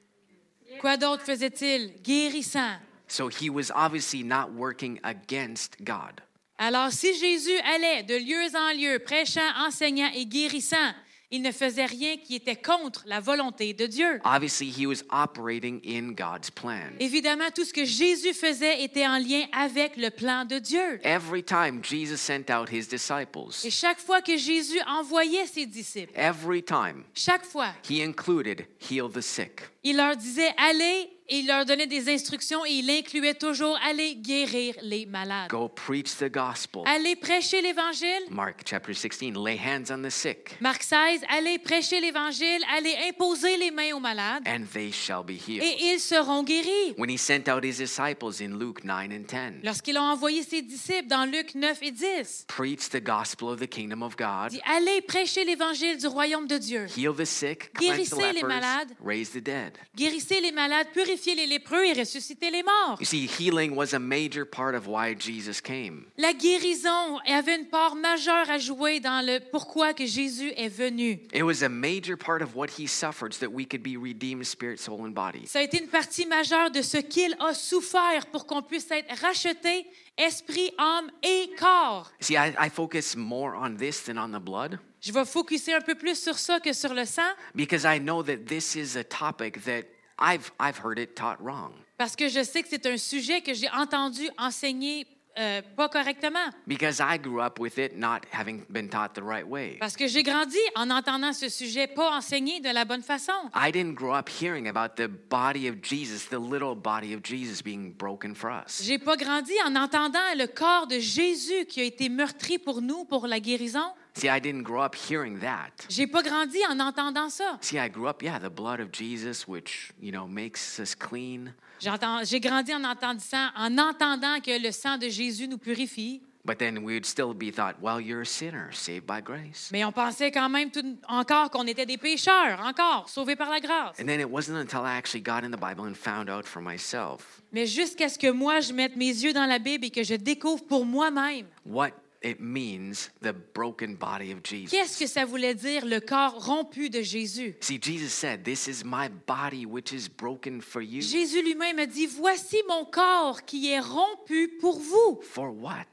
[SPEAKER 3] quoi d'autre faisait-il? Guérissant.
[SPEAKER 2] So he was obviously not working against God.
[SPEAKER 3] Alors, si Jésus allait de lieu en lieu, prêchant, enseignant et guérissant, il ne faisait rien qui était contre la volonté de Dieu.
[SPEAKER 2] Obviously, he was operating in God's plan.
[SPEAKER 3] Évidemment, tout ce que Jésus faisait était en lien avec le plan de Dieu.
[SPEAKER 2] Every time Jesus sent out his disciples,
[SPEAKER 3] Et chaque fois que Jésus envoyait ses disciples,
[SPEAKER 2] every time
[SPEAKER 3] chaque fois,
[SPEAKER 2] he included heal the sick,
[SPEAKER 3] il leur disait « Allez » et il leur donnait des instructions et il incluait toujours « Allez guérir les malades
[SPEAKER 2] go preach the gospel. ».
[SPEAKER 3] Allez prêcher l'Évangile.
[SPEAKER 2] Mark chapter 16, lay hands on the sick,
[SPEAKER 3] Marc 16, allez prêcher l'Évangile, allez imposer les mains aux malades
[SPEAKER 2] and they shall be healed.
[SPEAKER 3] et ils seront guéris.
[SPEAKER 2] When he sent out his disciples in Luke 9 and 10,
[SPEAKER 3] Lorsqu'il a envoyé ses disciples dans Luc 9 et 10,
[SPEAKER 2] preach the gospel of the kingdom of God,
[SPEAKER 3] il dit, allez prêcher l'Évangile du royaume de Dieu.
[SPEAKER 2] heal the sick, cleanse the
[SPEAKER 3] Guérissez les
[SPEAKER 2] lepers,
[SPEAKER 3] malades.
[SPEAKER 2] raise the dead.
[SPEAKER 3] Guérissez les malades, purifiez les lépreux et ressuscitez les morts.
[SPEAKER 2] You see, healing was a major part of why Jesus came.
[SPEAKER 3] La guérison avait une part majeure à jouer dans le pourquoi que Jésus est venu.
[SPEAKER 2] It was a major part of what he suffered so that we could be redeemed spirit, soul, and body.
[SPEAKER 3] Ça a été une partie majeure de ce qu'il a souffert pour qu'on puisse être racheté, esprit, âme et corps.
[SPEAKER 2] See, I focus more on this than on the blood
[SPEAKER 3] Je vais focuser un peu plus sur ça que sur le sang
[SPEAKER 2] because I know that this is a topic that I've heard it taught wrong.
[SPEAKER 3] parce que je sais que c'est un sujet que j'ai entendu enseigner pas correctement.
[SPEAKER 2] Because I grew up with it not having been taught the right way.
[SPEAKER 3] Parce que j'ai grandi en entendant ce sujet pas enseigné de la bonne façon.
[SPEAKER 2] I didn't grow up hearing about the body of Jesus, the little body of Jesus being broken for us.
[SPEAKER 3] J'ai pas grandi en entendant le corps de Jésus qui a été meurtri pour nous, pour la guérison.
[SPEAKER 2] See, I didn't grow up hearing that.
[SPEAKER 3] J'ai pas grandi en entendant ça.
[SPEAKER 2] See, I grew up, the blood of Jesus, which, makes us clean.
[SPEAKER 3] J'ai grandi en entendant que le sang de Jésus nous purifie.
[SPEAKER 2] But then we would still be thought, well, you're a sinner, saved by grace.
[SPEAKER 3] Mais on pensait quand même encore qu'on était des pécheurs, encore, sauvés par la grâce.
[SPEAKER 2] And then it wasn't until I actually got in the Bible and found out for myself
[SPEAKER 3] Mais jusqu'à ce que moi, je mette mes yeux dans la Bible et que je découvre pour moi-même
[SPEAKER 2] what it means, the broken body of Jesus.
[SPEAKER 3] qu'est-ce que ça voulait dire, le corps rompu de Jésus.
[SPEAKER 2] See, Jesus said, this is my body which is broken for you.
[SPEAKER 3] Jésus lui-même a dit, voici mon corps qui est rompu pour vous.
[SPEAKER 2] For what?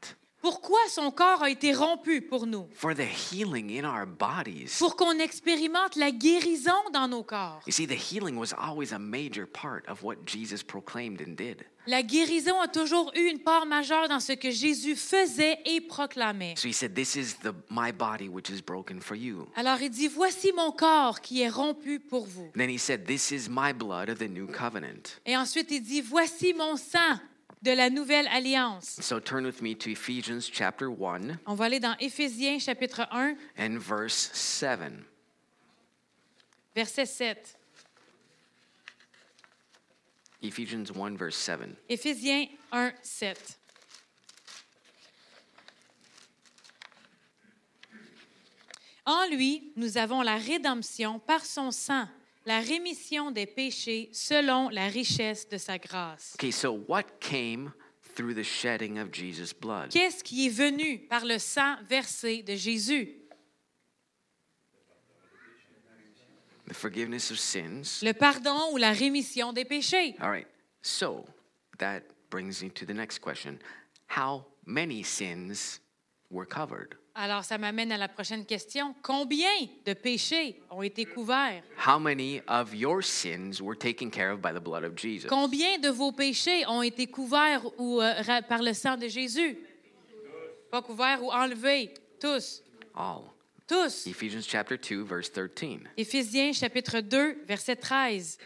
[SPEAKER 3] Pourquoi son corps a été rompu pour nous?
[SPEAKER 2] For the healing in our bodies.
[SPEAKER 3] Pour qu'on expérimente la guérison dans nos corps.
[SPEAKER 2] You see, the healing was always a major part of what Jesus proclaimed and did.
[SPEAKER 3] La guérison a toujours eu une part majeure dans ce que Jésus faisait et proclamait.
[SPEAKER 2] So he said, this is my body which is broken for you.
[SPEAKER 3] Alors il dit, voici mon corps qui est rompu pour vous.
[SPEAKER 2] Then he said, this is my blood of the new covenant.
[SPEAKER 3] Et ensuite il dit, voici mon sang de la nouvelle alliance.
[SPEAKER 2] So turn with me to Ephesians chapter 1
[SPEAKER 3] On va aller dans Éphésiens chapitre 1,
[SPEAKER 2] and verse 7.
[SPEAKER 3] verset 7.
[SPEAKER 2] Ephesians 1 verse 7.
[SPEAKER 3] Éphésiens 1, 7. En lui, nous avons la rédemption par son sang, la rémission des péchés selon la richesse de sa grâce.
[SPEAKER 2] Okay, so what came through the shedding of Jesus' blood?
[SPEAKER 3] Qu'est-ce qui est venu par le sang versé de Jésus?
[SPEAKER 2] The forgiveness of sins.
[SPEAKER 3] Le pardon ou la rémission des péchés.
[SPEAKER 2] All right. So that brings me to the next question. How many sins were covered?
[SPEAKER 3] Alors, ça m'amène à la prochaine question. Combien de péchés ont été couverts?
[SPEAKER 2] How many of your sins were taken care of by the blood of Jesus?
[SPEAKER 3] Combien de vos péchés ont été couverts par le sang de Jésus? Pas couverts ou enlevés? Tous.
[SPEAKER 2] All.
[SPEAKER 3] Tous.
[SPEAKER 2] Ephesians chapter 2 verse 13.
[SPEAKER 3] Éphésiens chapitre 2, verset 13.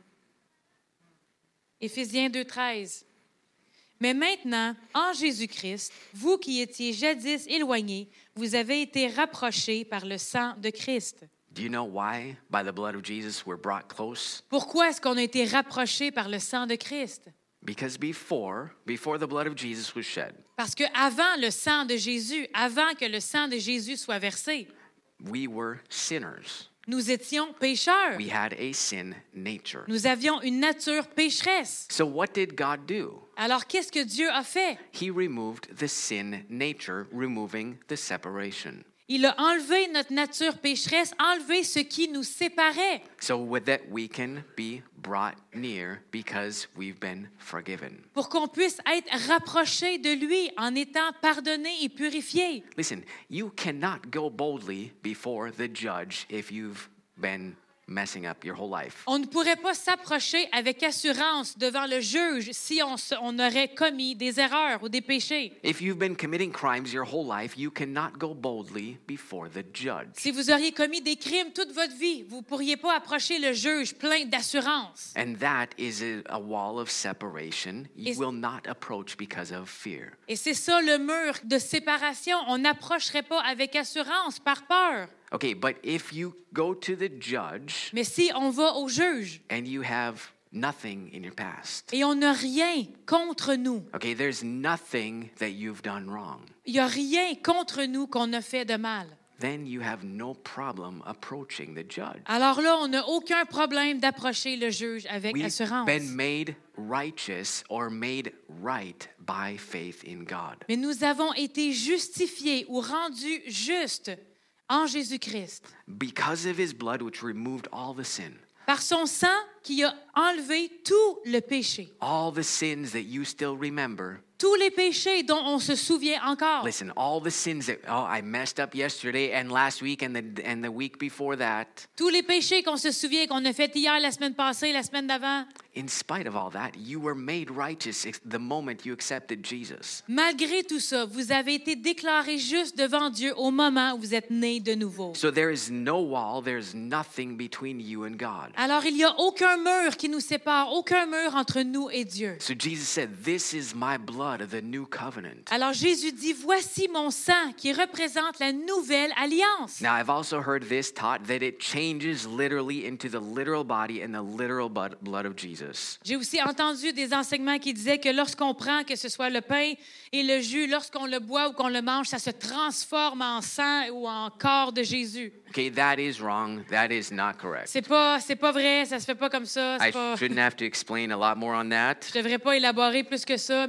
[SPEAKER 3] Éphésiens 2, 13. Mais maintenant, en Jésus-Christ, vous qui étiez jadis éloignés, vous avez été rapprochés par le sang de Christ.
[SPEAKER 2] Do you know why by the blood of Jesus we're brought close?
[SPEAKER 3] Pourquoi est-ce qu'on a été rapprochés par le sang de Christ?
[SPEAKER 2] Because before the blood of Jesus was shed,
[SPEAKER 3] Parce que avant le sang de Jésus, avant que le sang de Jésus soit versé,
[SPEAKER 2] we were sinners.
[SPEAKER 3] nous étions pécheurs.
[SPEAKER 2] We had a sin nature.
[SPEAKER 3] Nous avions une nature pécheresse.
[SPEAKER 2] So what did God do?
[SPEAKER 3] Alors, qu'est-ce que Dieu a fait?
[SPEAKER 2] He removed the sin nature, removing the separation.
[SPEAKER 3] Il a enlevé notre nature pécheresse, enlevé ce qui nous séparait.
[SPEAKER 2] So with that we can be brought near because we've been forgiven.
[SPEAKER 3] Pour qu'on puisse être rapprochés de lui en étant pardonnés et purifiés.
[SPEAKER 2] Listen, you cannot go boldly before the judge if you've been messing up your whole life.
[SPEAKER 3] On ne pourrait pas s'approcher avec assurance devant le juge si on aurait commis des erreurs ou des péchés.
[SPEAKER 2] If you've been committing crimes your whole life, you cannot go boldly before the judge.
[SPEAKER 3] Si vous auriez commis des crimes toute votre vie, vous ne pourriez pas approcher le juge plein d'assurance.
[SPEAKER 2] And that is a wall of separation you
[SPEAKER 3] Is-
[SPEAKER 2] will not approach because of fear.
[SPEAKER 3] Et c'est ça le mur de séparation. On n'approcherait pas avec assurance par peur.
[SPEAKER 2] Okay, but if you go to the judge
[SPEAKER 3] Mais si on va au juge
[SPEAKER 2] and you have nothing in your past,
[SPEAKER 3] et on n'a rien contre nous,
[SPEAKER 2] okay, there's nothing that you've done wrong,
[SPEAKER 3] il n'y a rien contre nous qu'on a fait de mal.
[SPEAKER 2] then you have no problem approaching the judge.
[SPEAKER 3] Alors là, on n'a aucun problème d'approcher le juge avec
[SPEAKER 2] We've
[SPEAKER 3] assurance.
[SPEAKER 2] been made righteous or made right by faith in God.
[SPEAKER 3] Mais nous avons été justifiés ou rendus justes en Jésus-Christ
[SPEAKER 2] Because of his blood, which removed all the sin,
[SPEAKER 3] par son sang qui a enlevé tout le péché.
[SPEAKER 2] all the sins that you still remember.
[SPEAKER 3] Tous les péchés dont on se souvient encore.
[SPEAKER 2] Listen, all the sins that, I messed up yesterday and last week and the week before that.
[SPEAKER 3] Tous les péchés qu'on se souvient qu'on a fait hier, la semaine passée, la semaine d'avant.
[SPEAKER 2] In spite of all that, you were made righteous the moment you accepted Jesus.
[SPEAKER 3] Malgré tout ça, vous avez été déclarés justes devant Dieu au moment où vous êtes nés de nouveau.
[SPEAKER 2] So there is no wall, there's nothing between you and God.
[SPEAKER 3] Alors, il n'y a aucun mur qui nous sépare, aucun mur entre nous et Dieu.
[SPEAKER 2] So Jesus said, this is my blood of the new covenant.
[SPEAKER 3] Alors, Jésus dit, voici mon sang qui représente la nouvelle alliance.
[SPEAKER 2] Now, I've also heard this taught that it changes literally into the literal body and the literal blood of Jesus.
[SPEAKER 3] J'ai aussi entendu des enseignements qui disaient que lorsqu'on prend, que ce soit le pain et le jus, lorsqu'on le boit ou qu'on le mange, ça se transforme en sang ou en corps de Jésus.
[SPEAKER 2] Okay, that is wrong. That is not correct.
[SPEAKER 3] C'est pas vrai, ça se fait pas comme ça.
[SPEAKER 2] I
[SPEAKER 3] Pas...
[SPEAKER 2] shouldn't have to explain a lot more on that.
[SPEAKER 3] Je devrais pas élaborer plus que ça, mais c'est
[SPEAKER 2] But
[SPEAKER 3] pas
[SPEAKER 2] I
[SPEAKER 3] ça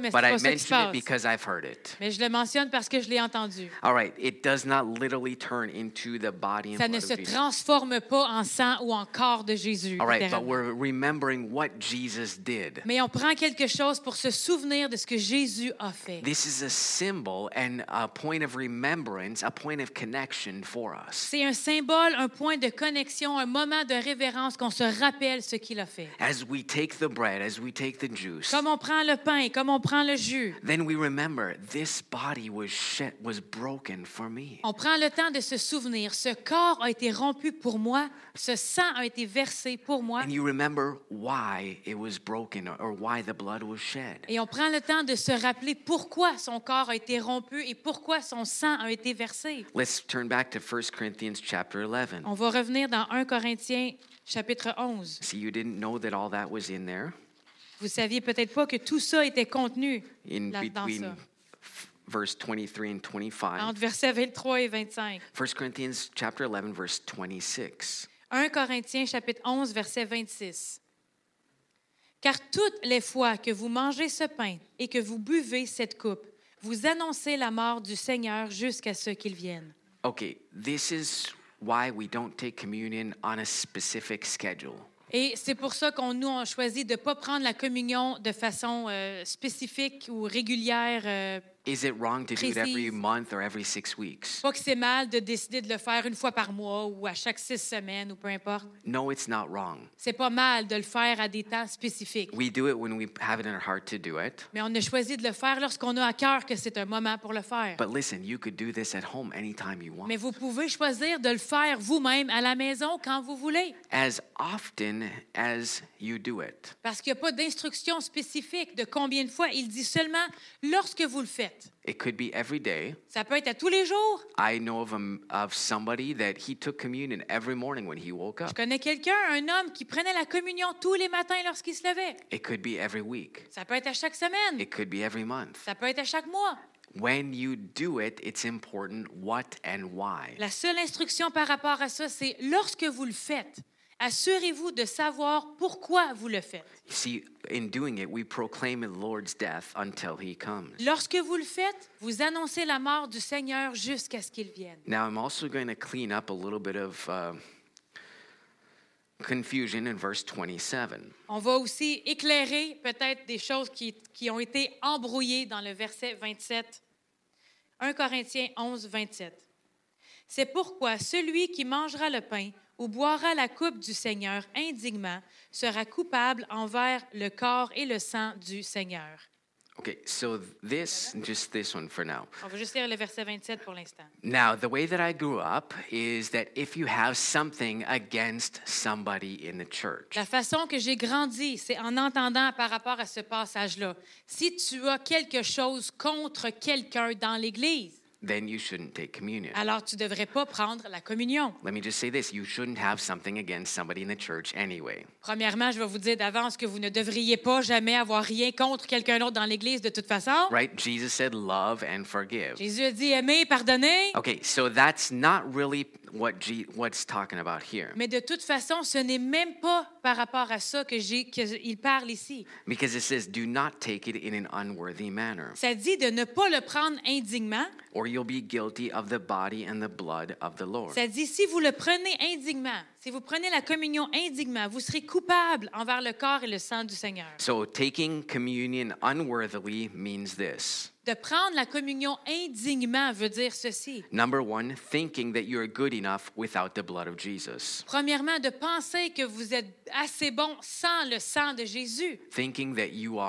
[SPEAKER 3] qui se
[SPEAKER 2] mention it
[SPEAKER 3] passe.
[SPEAKER 2] because I've heard it.
[SPEAKER 3] Mais je le mentionne parce que je l'ai entendu.
[SPEAKER 2] All right, it does not literally turn into the body and
[SPEAKER 3] Ça ne
[SPEAKER 2] blood
[SPEAKER 3] se
[SPEAKER 2] of Jesus.
[SPEAKER 3] transforme pas en sang ou en corps de Jésus.
[SPEAKER 2] All right, but
[SPEAKER 3] littéralement.
[SPEAKER 2] we're remembering what Jesus did.
[SPEAKER 3] Mais on prend quelque chose pour se souvenir de ce que Jésus a fait.
[SPEAKER 2] This is a symbol and a point of remembrance, a point of connection for us.
[SPEAKER 3] C'est un symbole, un point de connexion, un moment de révérence qu'on se rappelle ce qu'il a fait.
[SPEAKER 2] As we take the bread, as we take the juice,
[SPEAKER 3] Comme on prend le pain, comme on prend le jus,
[SPEAKER 2] then we remember this body was broken for me.
[SPEAKER 3] on prend le temps de se souvenir. Ce corps a été rompu pour moi, ce sang a été versé pour moi.
[SPEAKER 2] And you remember why it was broken or why the blood was shed.
[SPEAKER 3] Et on prend le temps de se rappeler pourquoi son corps a été rompu et pourquoi son sang a été versé.
[SPEAKER 2] Let's turn back to 1 Corinthians chapter 11.
[SPEAKER 3] On va revenir dans 1 Corinthiens chapitre 11.
[SPEAKER 2] See, you didn't know that all that was in there
[SPEAKER 3] Vous saviez peut-être pas que tout ça était contenu
[SPEAKER 2] in
[SPEAKER 3] dans
[SPEAKER 2] between
[SPEAKER 3] ça,
[SPEAKER 2] verse 23 and 25.
[SPEAKER 3] entre versets 23 et 25.
[SPEAKER 2] 1 Corinthians chapter 11 verse 26.
[SPEAKER 3] 1 Corinthiens chapitre 11 verset 26. Car toutes les fois que vous mangez ce pain et que vous buvez cette coupe, vous annoncez la mort du Seigneur jusqu'à ce qu'il vienne.
[SPEAKER 2] Okay, this is why we don't take communion on a specific schedule.
[SPEAKER 3] Et c'est pour ça nous on choisit de ne pas prendre la communion de façon spécifique ou régulière.
[SPEAKER 2] Is it wrong to do it every
[SPEAKER 3] Précise.
[SPEAKER 2] month or every 6 weeks?
[SPEAKER 3] Pas que c'est mal de décider de le faire une fois par mois ou à chaque 6 semaines ou peu importe.
[SPEAKER 2] No, it's not wrong.
[SPEAKER 3] C'est pas mal de le faire à des temps spécifiques.
[SPEAKER 2] We do it when we have it in our heart to do it.
[SPEAKER 3] Mais on a choisi de le faire lorsqu'on a à cœur que c'est un moment pour le faire.
[SPEAKER 2] But listen, you could do this at home anytime you want.
[SPEAKER 3] Mais vous pouvez choisir de le faire vous-même à la maison quand vous voulez.
[SPEAKER 2] As often as you do it.
[SPEAKER 3] Parce qu'il n'y a pas d'instruction spécifique de combien de fois. Il dit seulement lorsque vous le faites.
[SPEAKER 2] It could be every day.
[SPEAKER 3] Ça peut être à tous les jours.
[SPEAKER 2] I know of somebody that he took communion every morning when he woke
[SPEAKER 3] Je
[SPEAKER 2] up.
[SPEAKER 3] connais quelqu'un, un homme qui prenait la communion tous les matins lorsqu'il se levait.
[SPEAKER 2] It could be every week.
[SPEAKER 3] Ça peut être à chaque semaine.
[SPEAKER 2] It could be every month.
[SPEAKER 3] Ça peut être à chaque mois.
[SPEAKER 2] When you do it, it's important what and why.
[SPEAKER 3] La seule instruction par rapport à ça, c'est lorsque vous le faites, assurez-vous de savoir pourquoi vous le faites.
[SPEAKER 2] You see, in doing it, we proclaim the Lord's death until he comes.
[SPEAKER 3] Lorsque vous le faites, vous annoncez la mort du Seigneur jusqu'à ce qu'il vienne.
[SPEAKER 2] Now, I'm also going to clean up a little bit of confusion in verse 27.
[SPEAKER 3] On va aussi éclairer peut-être des choses qui ont été embrouillées dans le verset 27. 1 Corinthiens 11, 27. C'est pourquoi celui qui mangera le pain ou boira la coupe du Seigneur indignement sera coupable envers le corps et le sang du Seigneur.
[SPEAKER 2] Okay, so just this one for now.
[SPEAKER 3] On va juste lire le verset 27 pour l'instant.
[SPEAKER 2] Now, the way that I grew up is that if you have something against somebody in the church,
[SPEAKER 3] La façon que j'ai grandi, c'est en entendant par rapport à ce passage-là. Si tu as quelque chose contre quelqu'un dans l'Église,
[SPEAKER 2] then you shouldn't take communion.
[SPEAKER 3] alors tu ne devrais pas prendre la communion.
[SPEAKER 2] Let me just say this, you shouldn't have something against somebody in the church anyway.
[SPEAKER 3] Premièrement, je vais vous dire d'avance que vous ne devriez pas jamais avoir rien contre quelqu'un d'autre dans l'Église de toute façon.
[SPEAKER 2] Right? Jesus said love and forgive.
[SPEAKER 3] Jésus a dit aimer, pardonner.
[SPEAKER 2] Okay, so that's not really what's talking about here.
[SPEAKER 3] Mais de toute façon, ce n'est même pas par rapport à ça qu'il parle ici.
[SPEAKER 2] Because it says, do not take it in an unworthy manner,
[SPEAKER 3] Ça dit de ne pas le prendre indignement.
[SPEAKER 2] or you'll be guilty of the body and the blood of the Lord.
[SPEAKER 3] Ça dit si vous le prenez indignement, si vous prenez la communion indignement, vous serez coupable envers le corps et le sang du Seigneur.
[SPEAKER 2] So taking communion unworthily means this.
[SPEAKER 3] De prendre la communion indignement veut dire ceci.
[SPEAKER 2] Number one, thinking that you're good enough without the blood of Jesus.
[SPEAKER 3] Premièrement, de penser que vous êtes assez bon sans le sang de Jésus,
[SPEAKER 2] Thinking that you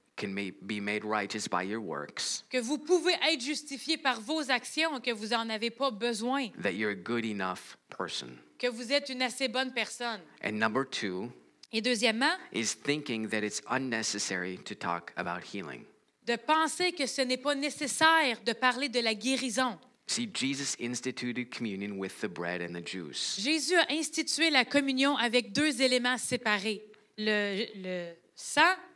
[SPEAKER 2] be made righteous by your works,
[SPEAKER 3] que vous pouvez être justifié par vos actions, que vous n'en avez pas besoin,
[SPEAKER 2] that you're a good enough person.
[SPEAKER 3] que vous êtes une assez bonne personne.
[SPEAKER 2] And number two
[SPEAKER 3] Et deuxièmement,
[SPEAKER 2] is thinking that it's unnecessary to talk about healing.
[SPEAKER 3] de penser que ce n'est pas nécessaire de parler de la guérison.
[SPEAKER 2] See, Jesus instituted communion with the bread and the juice.
[SPEAKER 3] Jésus a institué la communion avec deux éléments séparés, le sang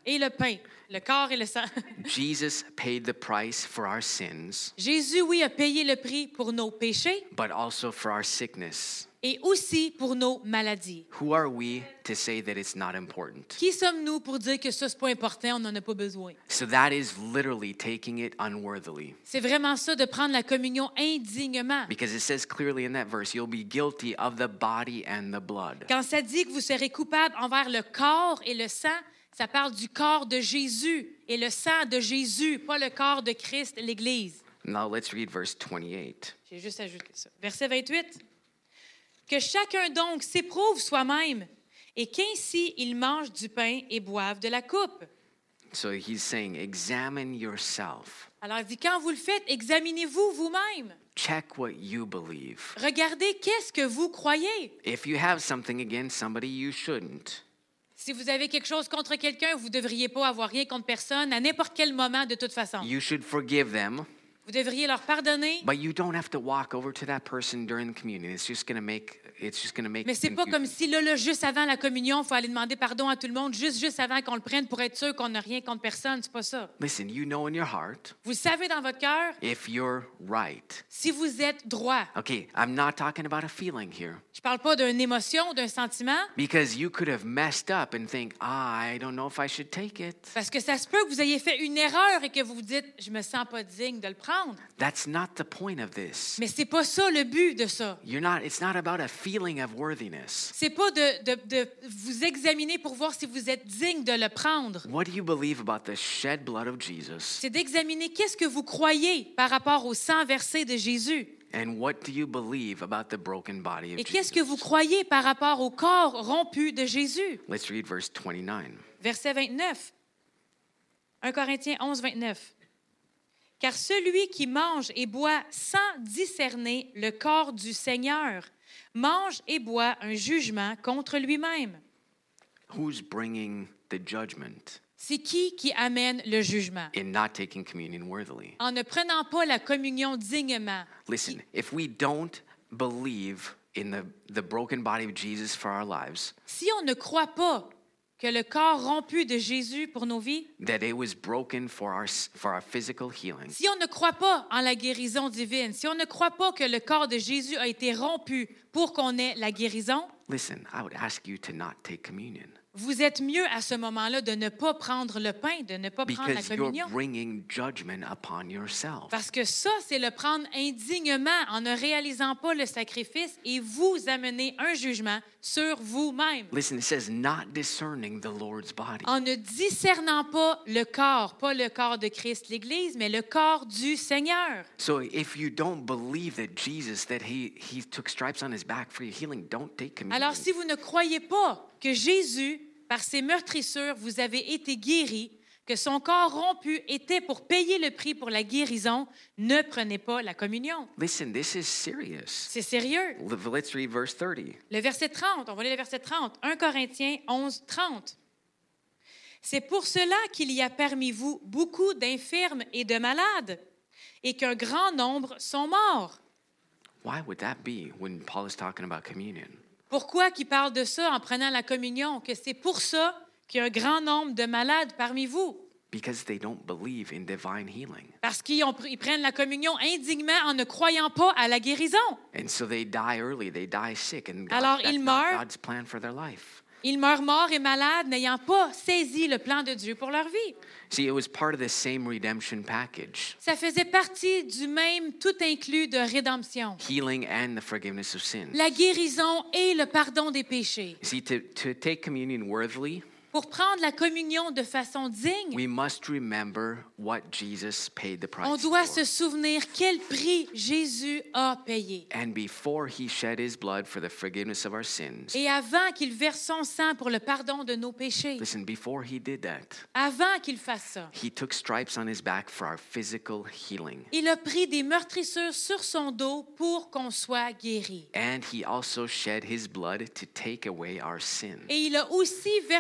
[SPEAKER 3] et le pain, le corps et le sang.
[SPEAKER 2] Jesus paid the price for our sins,
[SPEAKER 3] Jésus, oui, a payé le prix pour nos péchés
[SPEAKER 2] but also for our sickness.
[SPEAKER 3] et aussi pour nos maladies.
[SPEAKER 2] Who are we to say that it's not important?
[SPEAKER 3] Qui sommes-nous pour dire que ça, c'est pas important, on n'en a pas besoin?
[SPEAKER 2] So that is literally taking it unworthily.
[SPEAKER 3] C'est vraiment ça, de prendre la communion indignement.
[SPEAKER 2] Because it says clearly in that verse, you'll be guilty of the body and the blood.
[SPEAKER 3] Quand ça dit que vous serez coupable envers le corps et le sang, ça parle du corps de Jésus et le sang de Jésus, pas le corps de Christ, l'Église.
[SPEAKER 2] Now let's read verse 28.
[SPEAKER 3] J'ai juste ajouté ça. Verset 28. Que chacun donc s'éprouve soi-même et qu'ainsi il mange du pain et boive de la coupe.
[SPEAKER 2] So he's saying, examine yourself.
[SPEAKER 3] Alors il dit, quand vous le faites, examinez-vous vous-même.
[SPEAKER 2] Check what you believe.
[SPEAKER 3] Regardez qu'est-ce que vous croyez.
[SPEAKER 2] If you have something against somebody, you shouldn't.
[SPEAKER 3] Si vous avez quelque chose contre quelqu'un, vous ne devriez pas avoir rien contre personne à n'importe quel moment de toute façon.
[SPEAKER 2] You should forgive them,
[SPEAKER 3] Vous devriez leur pardonner.
[SPEAKER 2] but you don't have to walk over to that person during the communion. It's just going to make
[SPEAKER 3] Mais c'est pas comme si là, juste avant la communion, il faut aller demander pardon à tout le monde, juste avant qu'on le prenne pour être sûr qu'on n'a rien contre personne. C'est pas ça.
[SPEAKER 2] Listen, you know in your heart
[SPEAKER 3] Vous savez dans votre cœur
[SPEAKER 2] if you're right.
[SPEAKER 3] si vous êtes droit.
[SPEAKER 2] Okay, I'm not talking about a feeling here.
[SPEAKER 3] Je parle pas d'une émotion, d'un sentiment,
[SPEAKER 2] Because you could have messed up and think, I don't know if I should take it.
[SPEAKER 3] parce que ça se peut que vous ayez fait une erreur et que vous vous dites, je me sens pas digne de le prendre.
[SPEAKER 2] That's not the point of this.
[SPEAKER 3] Mais c'est pas ça le but de ça.
[SPEAKER 2] It's not about a feeling of worthiness.
[SPEAKER 3] C'est pas de vous examiner pour voir si vous êtes digne de le prendre.
[SPEAKER 2] What do you believe about the shed blood of Jesus?
[SPEAKER 3] C'est d'examiner qu'est-ce que vous croyez par rapport au sang versé de Jésus.
[SPEAKER 2] And what do you believe about the broken body of
[SPEAKER 3] Et
[SPEAKER 2] Jesus?
[SPEAKER 3] qu'est-ce que vous croyez par rapport au corps rompu de Jésus?
[SPEAKER 2] Let's read verse 29.
[SPEAKER 3] Verset 29. 1 Corinthiens 11, 29. Car celui qui mange et boit sans discerner le corps du Seigneur mange et boit un jugement contre lui-même.
[SPEAKER 2] Who's bringing the judgment
[SPEAKER 3] C'est qui amène le jugement?
[SPEAKER 2] in not taking communion worthily?
[SPEAKER 3] En ne prenant pas la communion dignement.
[SPEAKER 2] Listen, if we don't believe in the broken body of Jesus for our lives,
[SPEAKER 3] Si on ne croit pas que le corps rompu de Jésus pour nos vies,
[SPEAKER 2] that it was broken for our physical healing,
[SPEAKER 3] si on ne croit pas en la guérison divine, si on ne croit pas que le corps de Jésus a été rompu pour qu'on ait la guérison,
[SPEAKER 2] listen, I would ask you to not take communion
[SPEAKER 3] vous êtes mieux à ce moment-là de ne pas prendre le pain, de ne pas prendre la
[SPEAKER 2] because you're
[SPEAKER 3] communion.
[SPEAKER 2] bringing judgment upon yourself.
[SPEAKER 3] Parce que ça, c'est le prendre indignement en ne réalisant pas le sacrifice et vous amener un jugement sur vous-même.
[SPEAKER 2] Listen, it says not discerning the Lord's body.
[SPEAKER 3] En ne discernant pas le corps de Christ, l'Église, mais le corps du Seigneur.
[SPEAKER 2] So if you don't believe that Jesus, that he took stripes on his back for your healing, don't take communion.
[SPEAKER 3] Alors, si vous ne croyez pas que Jésus, par ses meurtrissures, vous avez été guéris, que son corps rompu était pour payer le prix pour la guérison, ne prenez pas la communion.
[SPEAKER 2] Listen, this is serious.
[SPEAKER 3] C'est sérieux.
[SPEAKER 2] Let's read verse 30.
[SPEAKER 3] Le verset 30, on va lire le verset 30. 1 Corinthiens 11, 30. C'est pour cela qu'il y a parmi vous beaucoup d'infirmes et de malades, et qu'un grand nombre sont morts.
[SPEAKER 2] Why would that be when Paul is talking about communion?
[SPEAKER 3] Pourquoi qu'il parle de ça en prenant la communion? Que c'est pour ça qu'il y a un grand nombre de malades parmi vous.
[SPEAKER 2] Because they don't believe in divine healing.
[SPEAKER 3] Parce qu'ils prennent la communion indignement en ne croyant pas à la guérison.
[SPEAKER 2] And so they die early, they die sick, and
[SPEAKER 3] Alors,
[SPEAKER 2] that's
[SPEAKER 3] ils
[SPEAKER 2] not
[SPEAKER 3] meurent.
[SPEAKER 2] God's plan for their life.
[SPEAKER 3] Ils meurent morts et malades, n'ayant pas saisi le plan de Dieu pour leur vie.
[SPEAKER 2] See, it was part of the same redemption package,
[SPEAKER 3] Ça faisait partie du même tout inclus de rédemption.
[SPEAKER 2] healing and the forgiveness of sins.
[SPEAKER 3] La guérison et le pardon des péchés.
[SPEAKER 2] You see, to take communion worthily,
[SPEAKER 3] Pour prendre la communion de façon digne,
[SPEAKER 2] we must remember what Jesus paid the price
[SPEAKER 3] on doit
[SPEAKER 2] for.
[SPEAKER 3] se souvenir quel prix Jésus a payé.
[SPEAKER 2] And before he shed his blood for the forgiveness of our sins,
[SPEAKER 3] Et avant qu'il verse son sang pour le pardon de nos péchés,
[SPEAKER 2] listen, before he did that,
[SPEAKER 3] avant qu'il fasse ça,
[SPEAKER 2] he took stripes on his back for our physical healing.
[SPEAKER 3] il a pris des meurtrissures sur son dos pour qu'on soit guéri.
[SPEAKER 2] And he also shed his blood to take away our sin.
[SPEAKER 3] Et il a aussi versé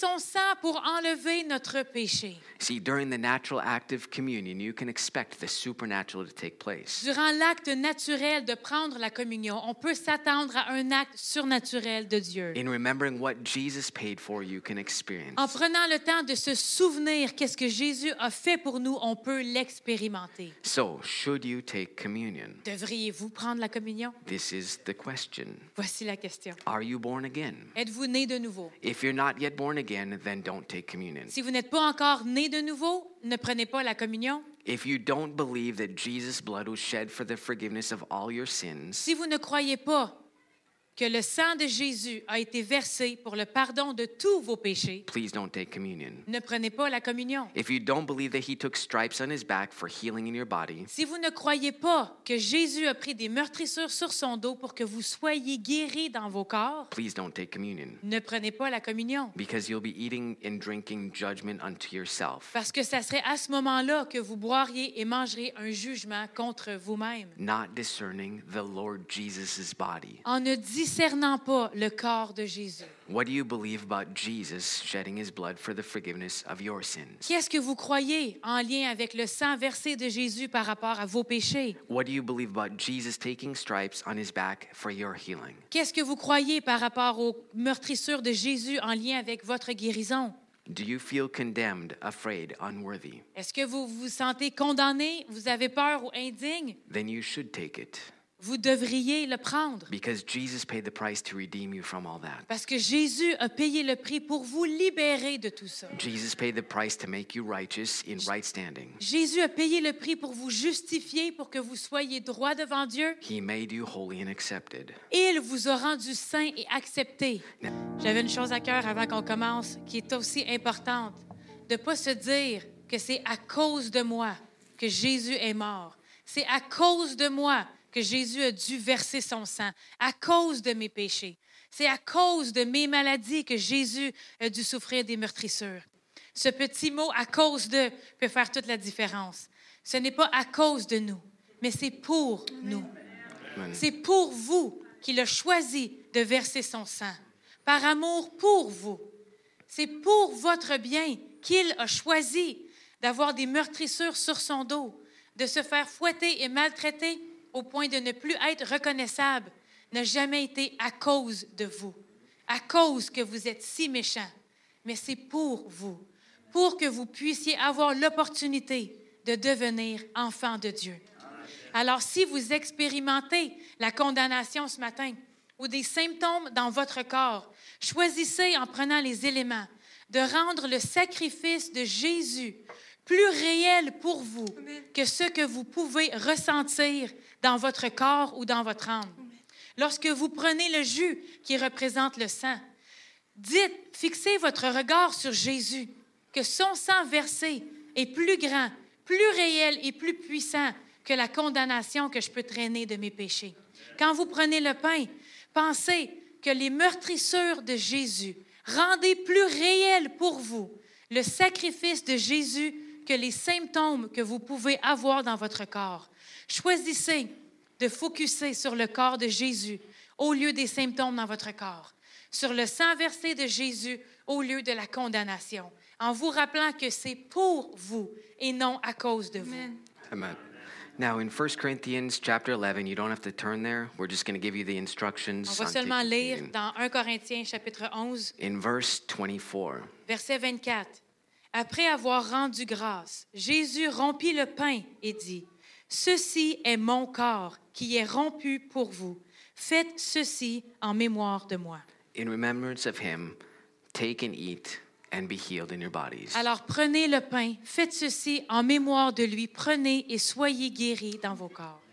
[SPEAKER 3] son sang pour enlever notre péché.
[SPEAKER 2] See, during the natural act of communion, you can expect the supernatural to take place.
[SPEAKER 3] Durant l'acte naturel de prendre la communion, on peut s'attendre à un acte surnaturel de Dieu.
[SPEAKER 2] In remembering what Jesus paid for, you can experience.
[SPEAKER 3] En prenant le temps de se souvenir qu'est-ce que Jésus a fait pour nous, on peut l'expérimenter.
[SPEAKER 2] So, should you take communion?
[SPEAKER 3] Devriez-vous prendre la communion?
[SPEAKER 2] This is the question.
[SPEAKER 3] Voici la question.
[SPEAKER 2] Are you born again?
[SPEAKER 3] Êtes-vous né de nouveau?
[SPEAKER 2] If you're not yet born again, then don't take communion.
[SPEAKER 3] Si vous n'êtes pas encore né de nouveau, ne prenez pas la communion.
[SPEAKER 2] If you don't believe that Jesus' blood was shed for the forgiveness of all your sins,
[SPEAKER 3] Si vous ne croyez pas que le sang de Jésus a été versé pour le pardon de tous vos péchés,
[SPEAKER 2] please don't take communion.
[SPEAKER 3] ne prenez pas la communion.
[SPEAKER 2] If you don't believe that he took stripes on his back for healing in your body,
[SPEAKER 3] Si vous ne croyez pas que Jésus a pris des meurtrissures sur son dos pour que vous soyez guéris dans vos corps,
[SPEAKER 2] please don't take communion.
[SPEAKER 3] ne prenez pas la communion.
[SPEAKER 2] Because you'll be eating and drinking judgment unto yourself,
[SPEAKER 3] Parce que ça serait à ce moment-là que vous boiriez et mangeriez un jugement contre vous-même,
[SPEAKER 2] not discerning the Lord Jesus' body.
[SPEAKER 3] en ne discernant pas le corps de Jésus.
[SPEAKER 2] What do you believe about Jesus shedding his blood for the forgiveness of your sins?
[SPEAKER 3] Qu'est-ce que vous croyez en lien avec le sang versé de Jésus par rapport à vos péchés?
[SPEAKER 2] What do you believe about Jesus taking stripes on his back for your healing?
[SPEAKER 3] Qu'est-ce que vous croyez par rapport aux meurtrissures de Jésus en lien avec votre guérison?
[SPEAKER 2] Do you feel condemned, afraid, unworthy?
[SPEAKER 3] Est-ce que vous vous sentez condamné, vous avez peur ou indigne?
[SPEAKER 2] Then you should take it.
[SPEAKER 3] Vous devriez le prendre.
[SPEAKER 2] Because Jesus paid the price to redeem you from all that.
[SPEAKER 3] Parce que Jésus a payé le prix pour vous libérer de tout ça.
[SPEAKER 2] Jesus paid the price to make you righteous in right standing.
[SPEAKER 3] Jésus a payé le prix pour vous justifier, pour que vous soyez droit devant Dieu.
[SPEAKER 2] He made you holy and accepted.
[SPEAKER 3] Il vous a rendu saint et accepté. J'avais une chose à cœur avant qu'on commence qui est aussi importante, de ne pas se dire que c'est à cause de moi que Jésus est mort. C'est à cause de moi que Jésus a dû verser son sang, à cause de mes péchés. C'est à cause de mes maladies que Jésus a dû souffrir des meurtrissures. Ce petit mot « à cause de » peut faire toute la différence. Ce n'est pas à cause de nous, mais c'est pour nous.
[SPEAKER 2] Amen.
[SPEAKER 3] C'est pour vous qu'il a choisi de verser son sang, par amour pour vous. C'est pour votre bien qu'il a choisi d'avoir des meurtrissures sur son dos, de se faire fouetter et maltraiter au point de ne plus être reconnaissable, n'a jamais été à cause de vous, à cause que vous êtes si méchant, mais c'est pour vous, pour que vous puissiez avoir l'opportunité de devenir enfant de Dieu. Alors, si vous expérimentez la condamnation ce matin ou des symptômes dans votre corps, choisissez en prenant les éléments de rendre le sacrifice de Jésus plus réel pour vous que ce que vous pouvez ressentir dans votre corps ou dans votre âme. Lorsque vous prenez le jus qui représente le sang, fixez votre regard sur Jésus, que son sang versé est plus grand, plus réel et plus puissant que la condamnation que je peux traîner de mes péchés. Quand vous prenez le pain, pensez que les meurtrissures de Jésus rendez plus réel pour vous le sacrifice de Jésus que les symptômes que vous pouvez avoir dans votre corps. Choisissez de focusser sur le corps de Jésus au lieu des symptômes dans votre corps, sur le sang versé de Jésus au lieu de la condamnation, en vous rappelant que c'est pour vous et non à cause de vous.
[SPEAKER 2] Amen. Now, in 1 Corinthians chapter 11, you don't have to turn there. We're just going to give you the instructions.
[SPEAKER 3] On va
[SPEAKER 2] on
[SPEAKER 3] seulement
[SPEAKER 2] taking
[SPEAKER 3] lire
[SPEAKER 2] communion.
[SPEAKER 3] dans 1 Corinthiens chapitre 11,
[SPEAKER 2] In verse 24,
[SPEAKER 3] verset 24. Après avoir rendu grâce, Jésus rompit le pain et dit, « Ceci est mon corps qui est rompu pour vous. Faites ceci en mémoire de moi.
[SPEAKER 2] in remembrance of him, take and eat and be healed in your bodies. »
[SPEAKER 3] Alors prenez le pain, faites ceci en mémoire de lui. Prenez et soyez guéris dans vos corps.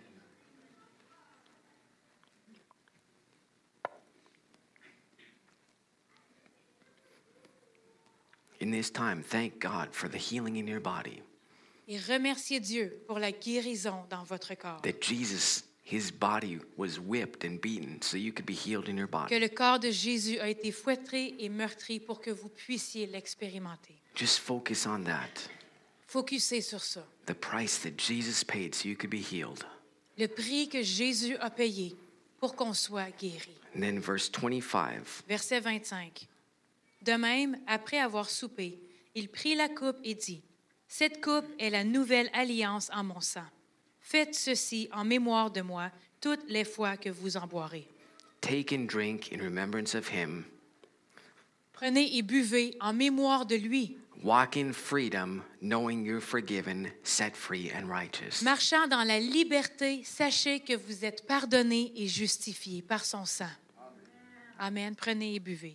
[SPEAKER 2] In this time, thank God for the healing in your body.
[SPEAKER 3] Et remerciez Dieu pour la guérison dans votre corps.
[SPEAKER 2] That Jesus, his body was whipped and beaten so you could be healed in your
[SPEAKER 3] Que
[SPEAKER 2] body.
[SPEAKER 3] le corps de Jésus a été fouetté et meurtri pour que vous puissiez l'expérimenter.
[SPEAKER 2] Just focus on that.
[SPEAKER 3] Focussez sur ça.
[SPEAKER 2] The price that Jesus paid so you could be healed.
[SPEAKER 3] Le prix que Jésus a payé pour qu'on soit guéri.
[SPEAKER 2] And then verse 25.
[SPEAKER 3] Verset 25. De même, après avoir soupé, il prit la coupe et dit, « Cette coupe est la nouvelle alliance en mon sang. Faites ceci en mémoire de moi toutes les fois que vous en boirez.
[SPEAKER 2] Take and drink in remembrance of him.
[SPEAKER 3] Prenez et buvez en mémoire de lui.
[SPEAKER 2] Walk in freedom, knowing you're forgiven, set free, and righteous.
[SPEAKER 3] Marchant dans la liberté, sachez que vous êtes pardonnés et justifiés par son sang. » Amen. Prenez et buvez.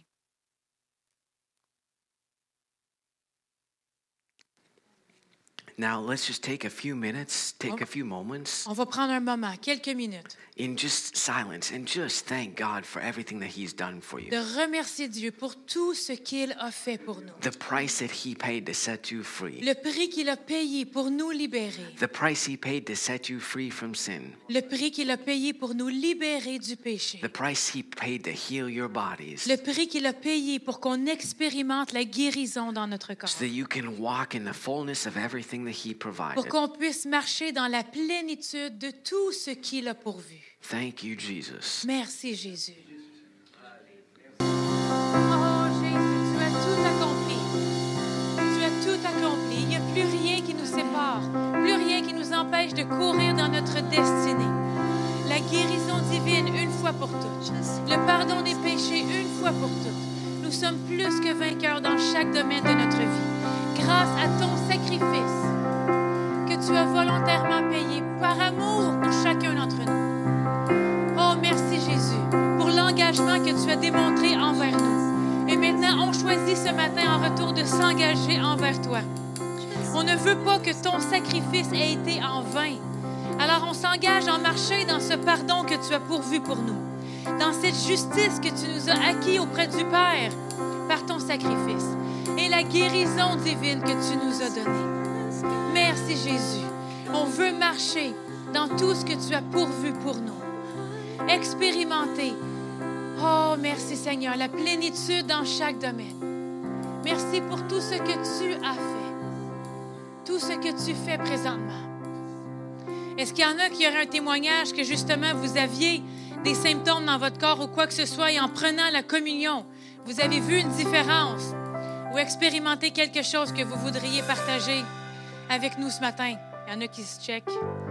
[SPEAKER 2] Now, let's just take a few minutes, take a few moments
[SPEAKER 3] On va prendre un moment, quelques minutes,
[SPEAKER 2] in just silence and just thank God for everything that he's done for you.
[SPEAKER 3] de remercier Dieu pour tout ce qu'il a fait pour nous.
[SPEAKER 2] The price that he paid to set you free.
[SPEAKER 3] Le prix qu'il a payé pour nous libérer.
[SPEAKER 2] The price he paid to set you free from sin.
[SPEAKER 3] Le prix qu'il a payé pour nous libérer du péché.
[SPEAKER 2] The price he paid to heal your bodies.
[SPEAKER 3] Le prix qu'il a payé pour qu'on expérimente la guérison dans notre corps.
[SPEAKER 2] So that you can walk in the fullness of everything that he
[SPEAKER 3] Pour
[SPEAKER 2] provided.
[SPEAKER 3] qu'on puisse marcher dans la plénitude de tout ce qu'il a pourvu.
[SPEAKER 2] Thank you, Jesus.
[SPEAKER 3] Merci, Jésus. Oh, Jésus, tu as tout accompli. Tu as tout accompli. Il n'y a plus rien qui nous sépare, plus rien qui nous empêche de courir dans notre destinée. La guérison divine une fois pour toutes. Le pardon des péchés une fois pour toutes. Nous sommes plus que vainqueurs dans chaque domaine de notre vie. Grâce à ton sacrifice que tu as volontairement payé par amour pour chacun d'entre nous. Oh, merci Jésus pour l'engagement que tu as démontré envers nous. Et maintenant, on choisit ce matin en retour de s'engager envers toi. On ne veut pas que ton sacrifice ait été en vain. Alors on s'engage en marcher dans ce pardon que tu as pourvu pour nous, dans cette justice que tu nous as acquis auprès du Père par ton sacrifice et la guérison divine que tu nous as donnée. Merci Jésus. On veut marcher dans tout ce que tu as pourvu pour nous. Expérimenter. Oh, merci Seigneur, la plénitude dans chaque domaine. Merci pour tout ce que tu as fait, tout ce que tu fais présentement. Est-ce qu'il y en a qui auraient un témoignage que justement vous aviez des symptômes dans votre corps ou quoi que ce soit et en prenant la communion, vous avez vu une différence ou expérimenté quelque chose que vous voudriez partager avec nous ce matin? Il y en a qui se checkent.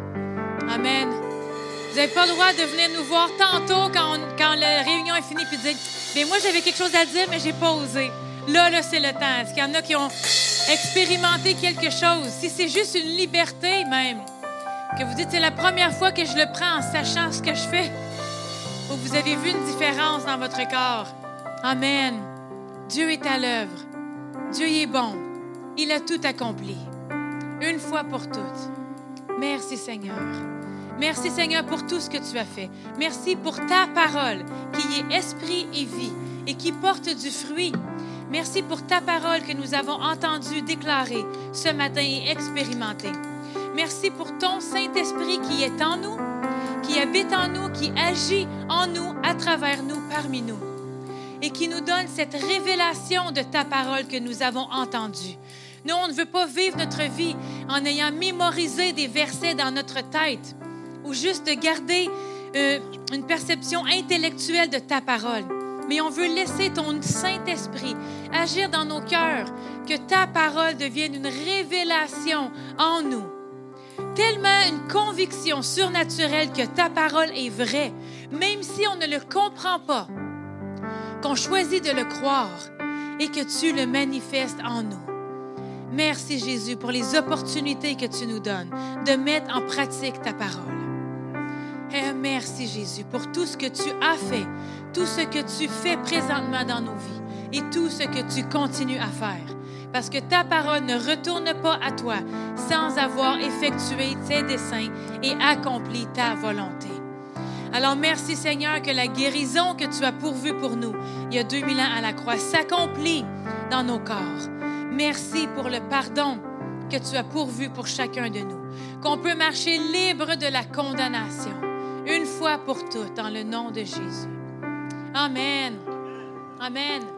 [SPEAKER 3] Amen. Vous n'avez pas le droit de venir nous voir tantôt quand la réunion est finie puis de dire « Bien, moi, j'avais quelque chose à dire, mais je n'ai pas osé. » Là, c'est le temps. Est-ce qu'il y en a qui ont expérimenté quelque chose? Si c'est juste une liberté même, que vous dites, c'est la première fois que je le prends en sachant ce que je fais. Ou vous avez vu une différence dans votre corps. Amen. Dieu est à l'œuvre. Dieu est bon. Il a tout accompli. Une fois pour toutes. Merci Seigneur. Merci Seigneur pour tout ce que tu as fait. Merci pour ta parole qui est esprit et vie et qui porte du fruit. Merci pour ta parole que nous avons entendue déclarer ce matin et expérimentée. Merci pour ton Saint-Esprit qui est en nous, qui habite en nous, qui agit en nous, à travers nous, parmi nous, et qui nous donne cette révélation de ta parole que nous avons entendue. Nous, on ne veut pas vivre notre vie en ayant mémorisé des versets dans notre tête ou juste de garder une perception intellectuelle de ta parole. Mais on veut laisser ton Saint-Esprit agir dans nos cœurs, que ta parole devienne une révélation en nous. Tellement une conviction surnaturelle que ta parole est vraie, même si on ne le comprend pas, qu'on choisit de le croire et que tu le manifestes en nous. Merci Jésus pour les opportunités que tu nous donnes de mettre en pratique ta parole. Et merci Jésus pour tout ce que tu as fait, tout ce que tu fais présentement dans nos vies et tout ce que tu continues à faire. Parce que ta parole ne retourne pas à toi sans avoir effectué tes desseins et accompli ta volonté. Alors merci Seigneur que la guérison que tu as pourvue pour nous il y a 2000 ans à la croix s'accomplit dans nos corps. Merci pour le pardon que tu as pourvu pour chacun de nous. Qu'on peut marcher libre de la condamnation une fois pour toutes dans le nom de Jésus. Amen. Amen.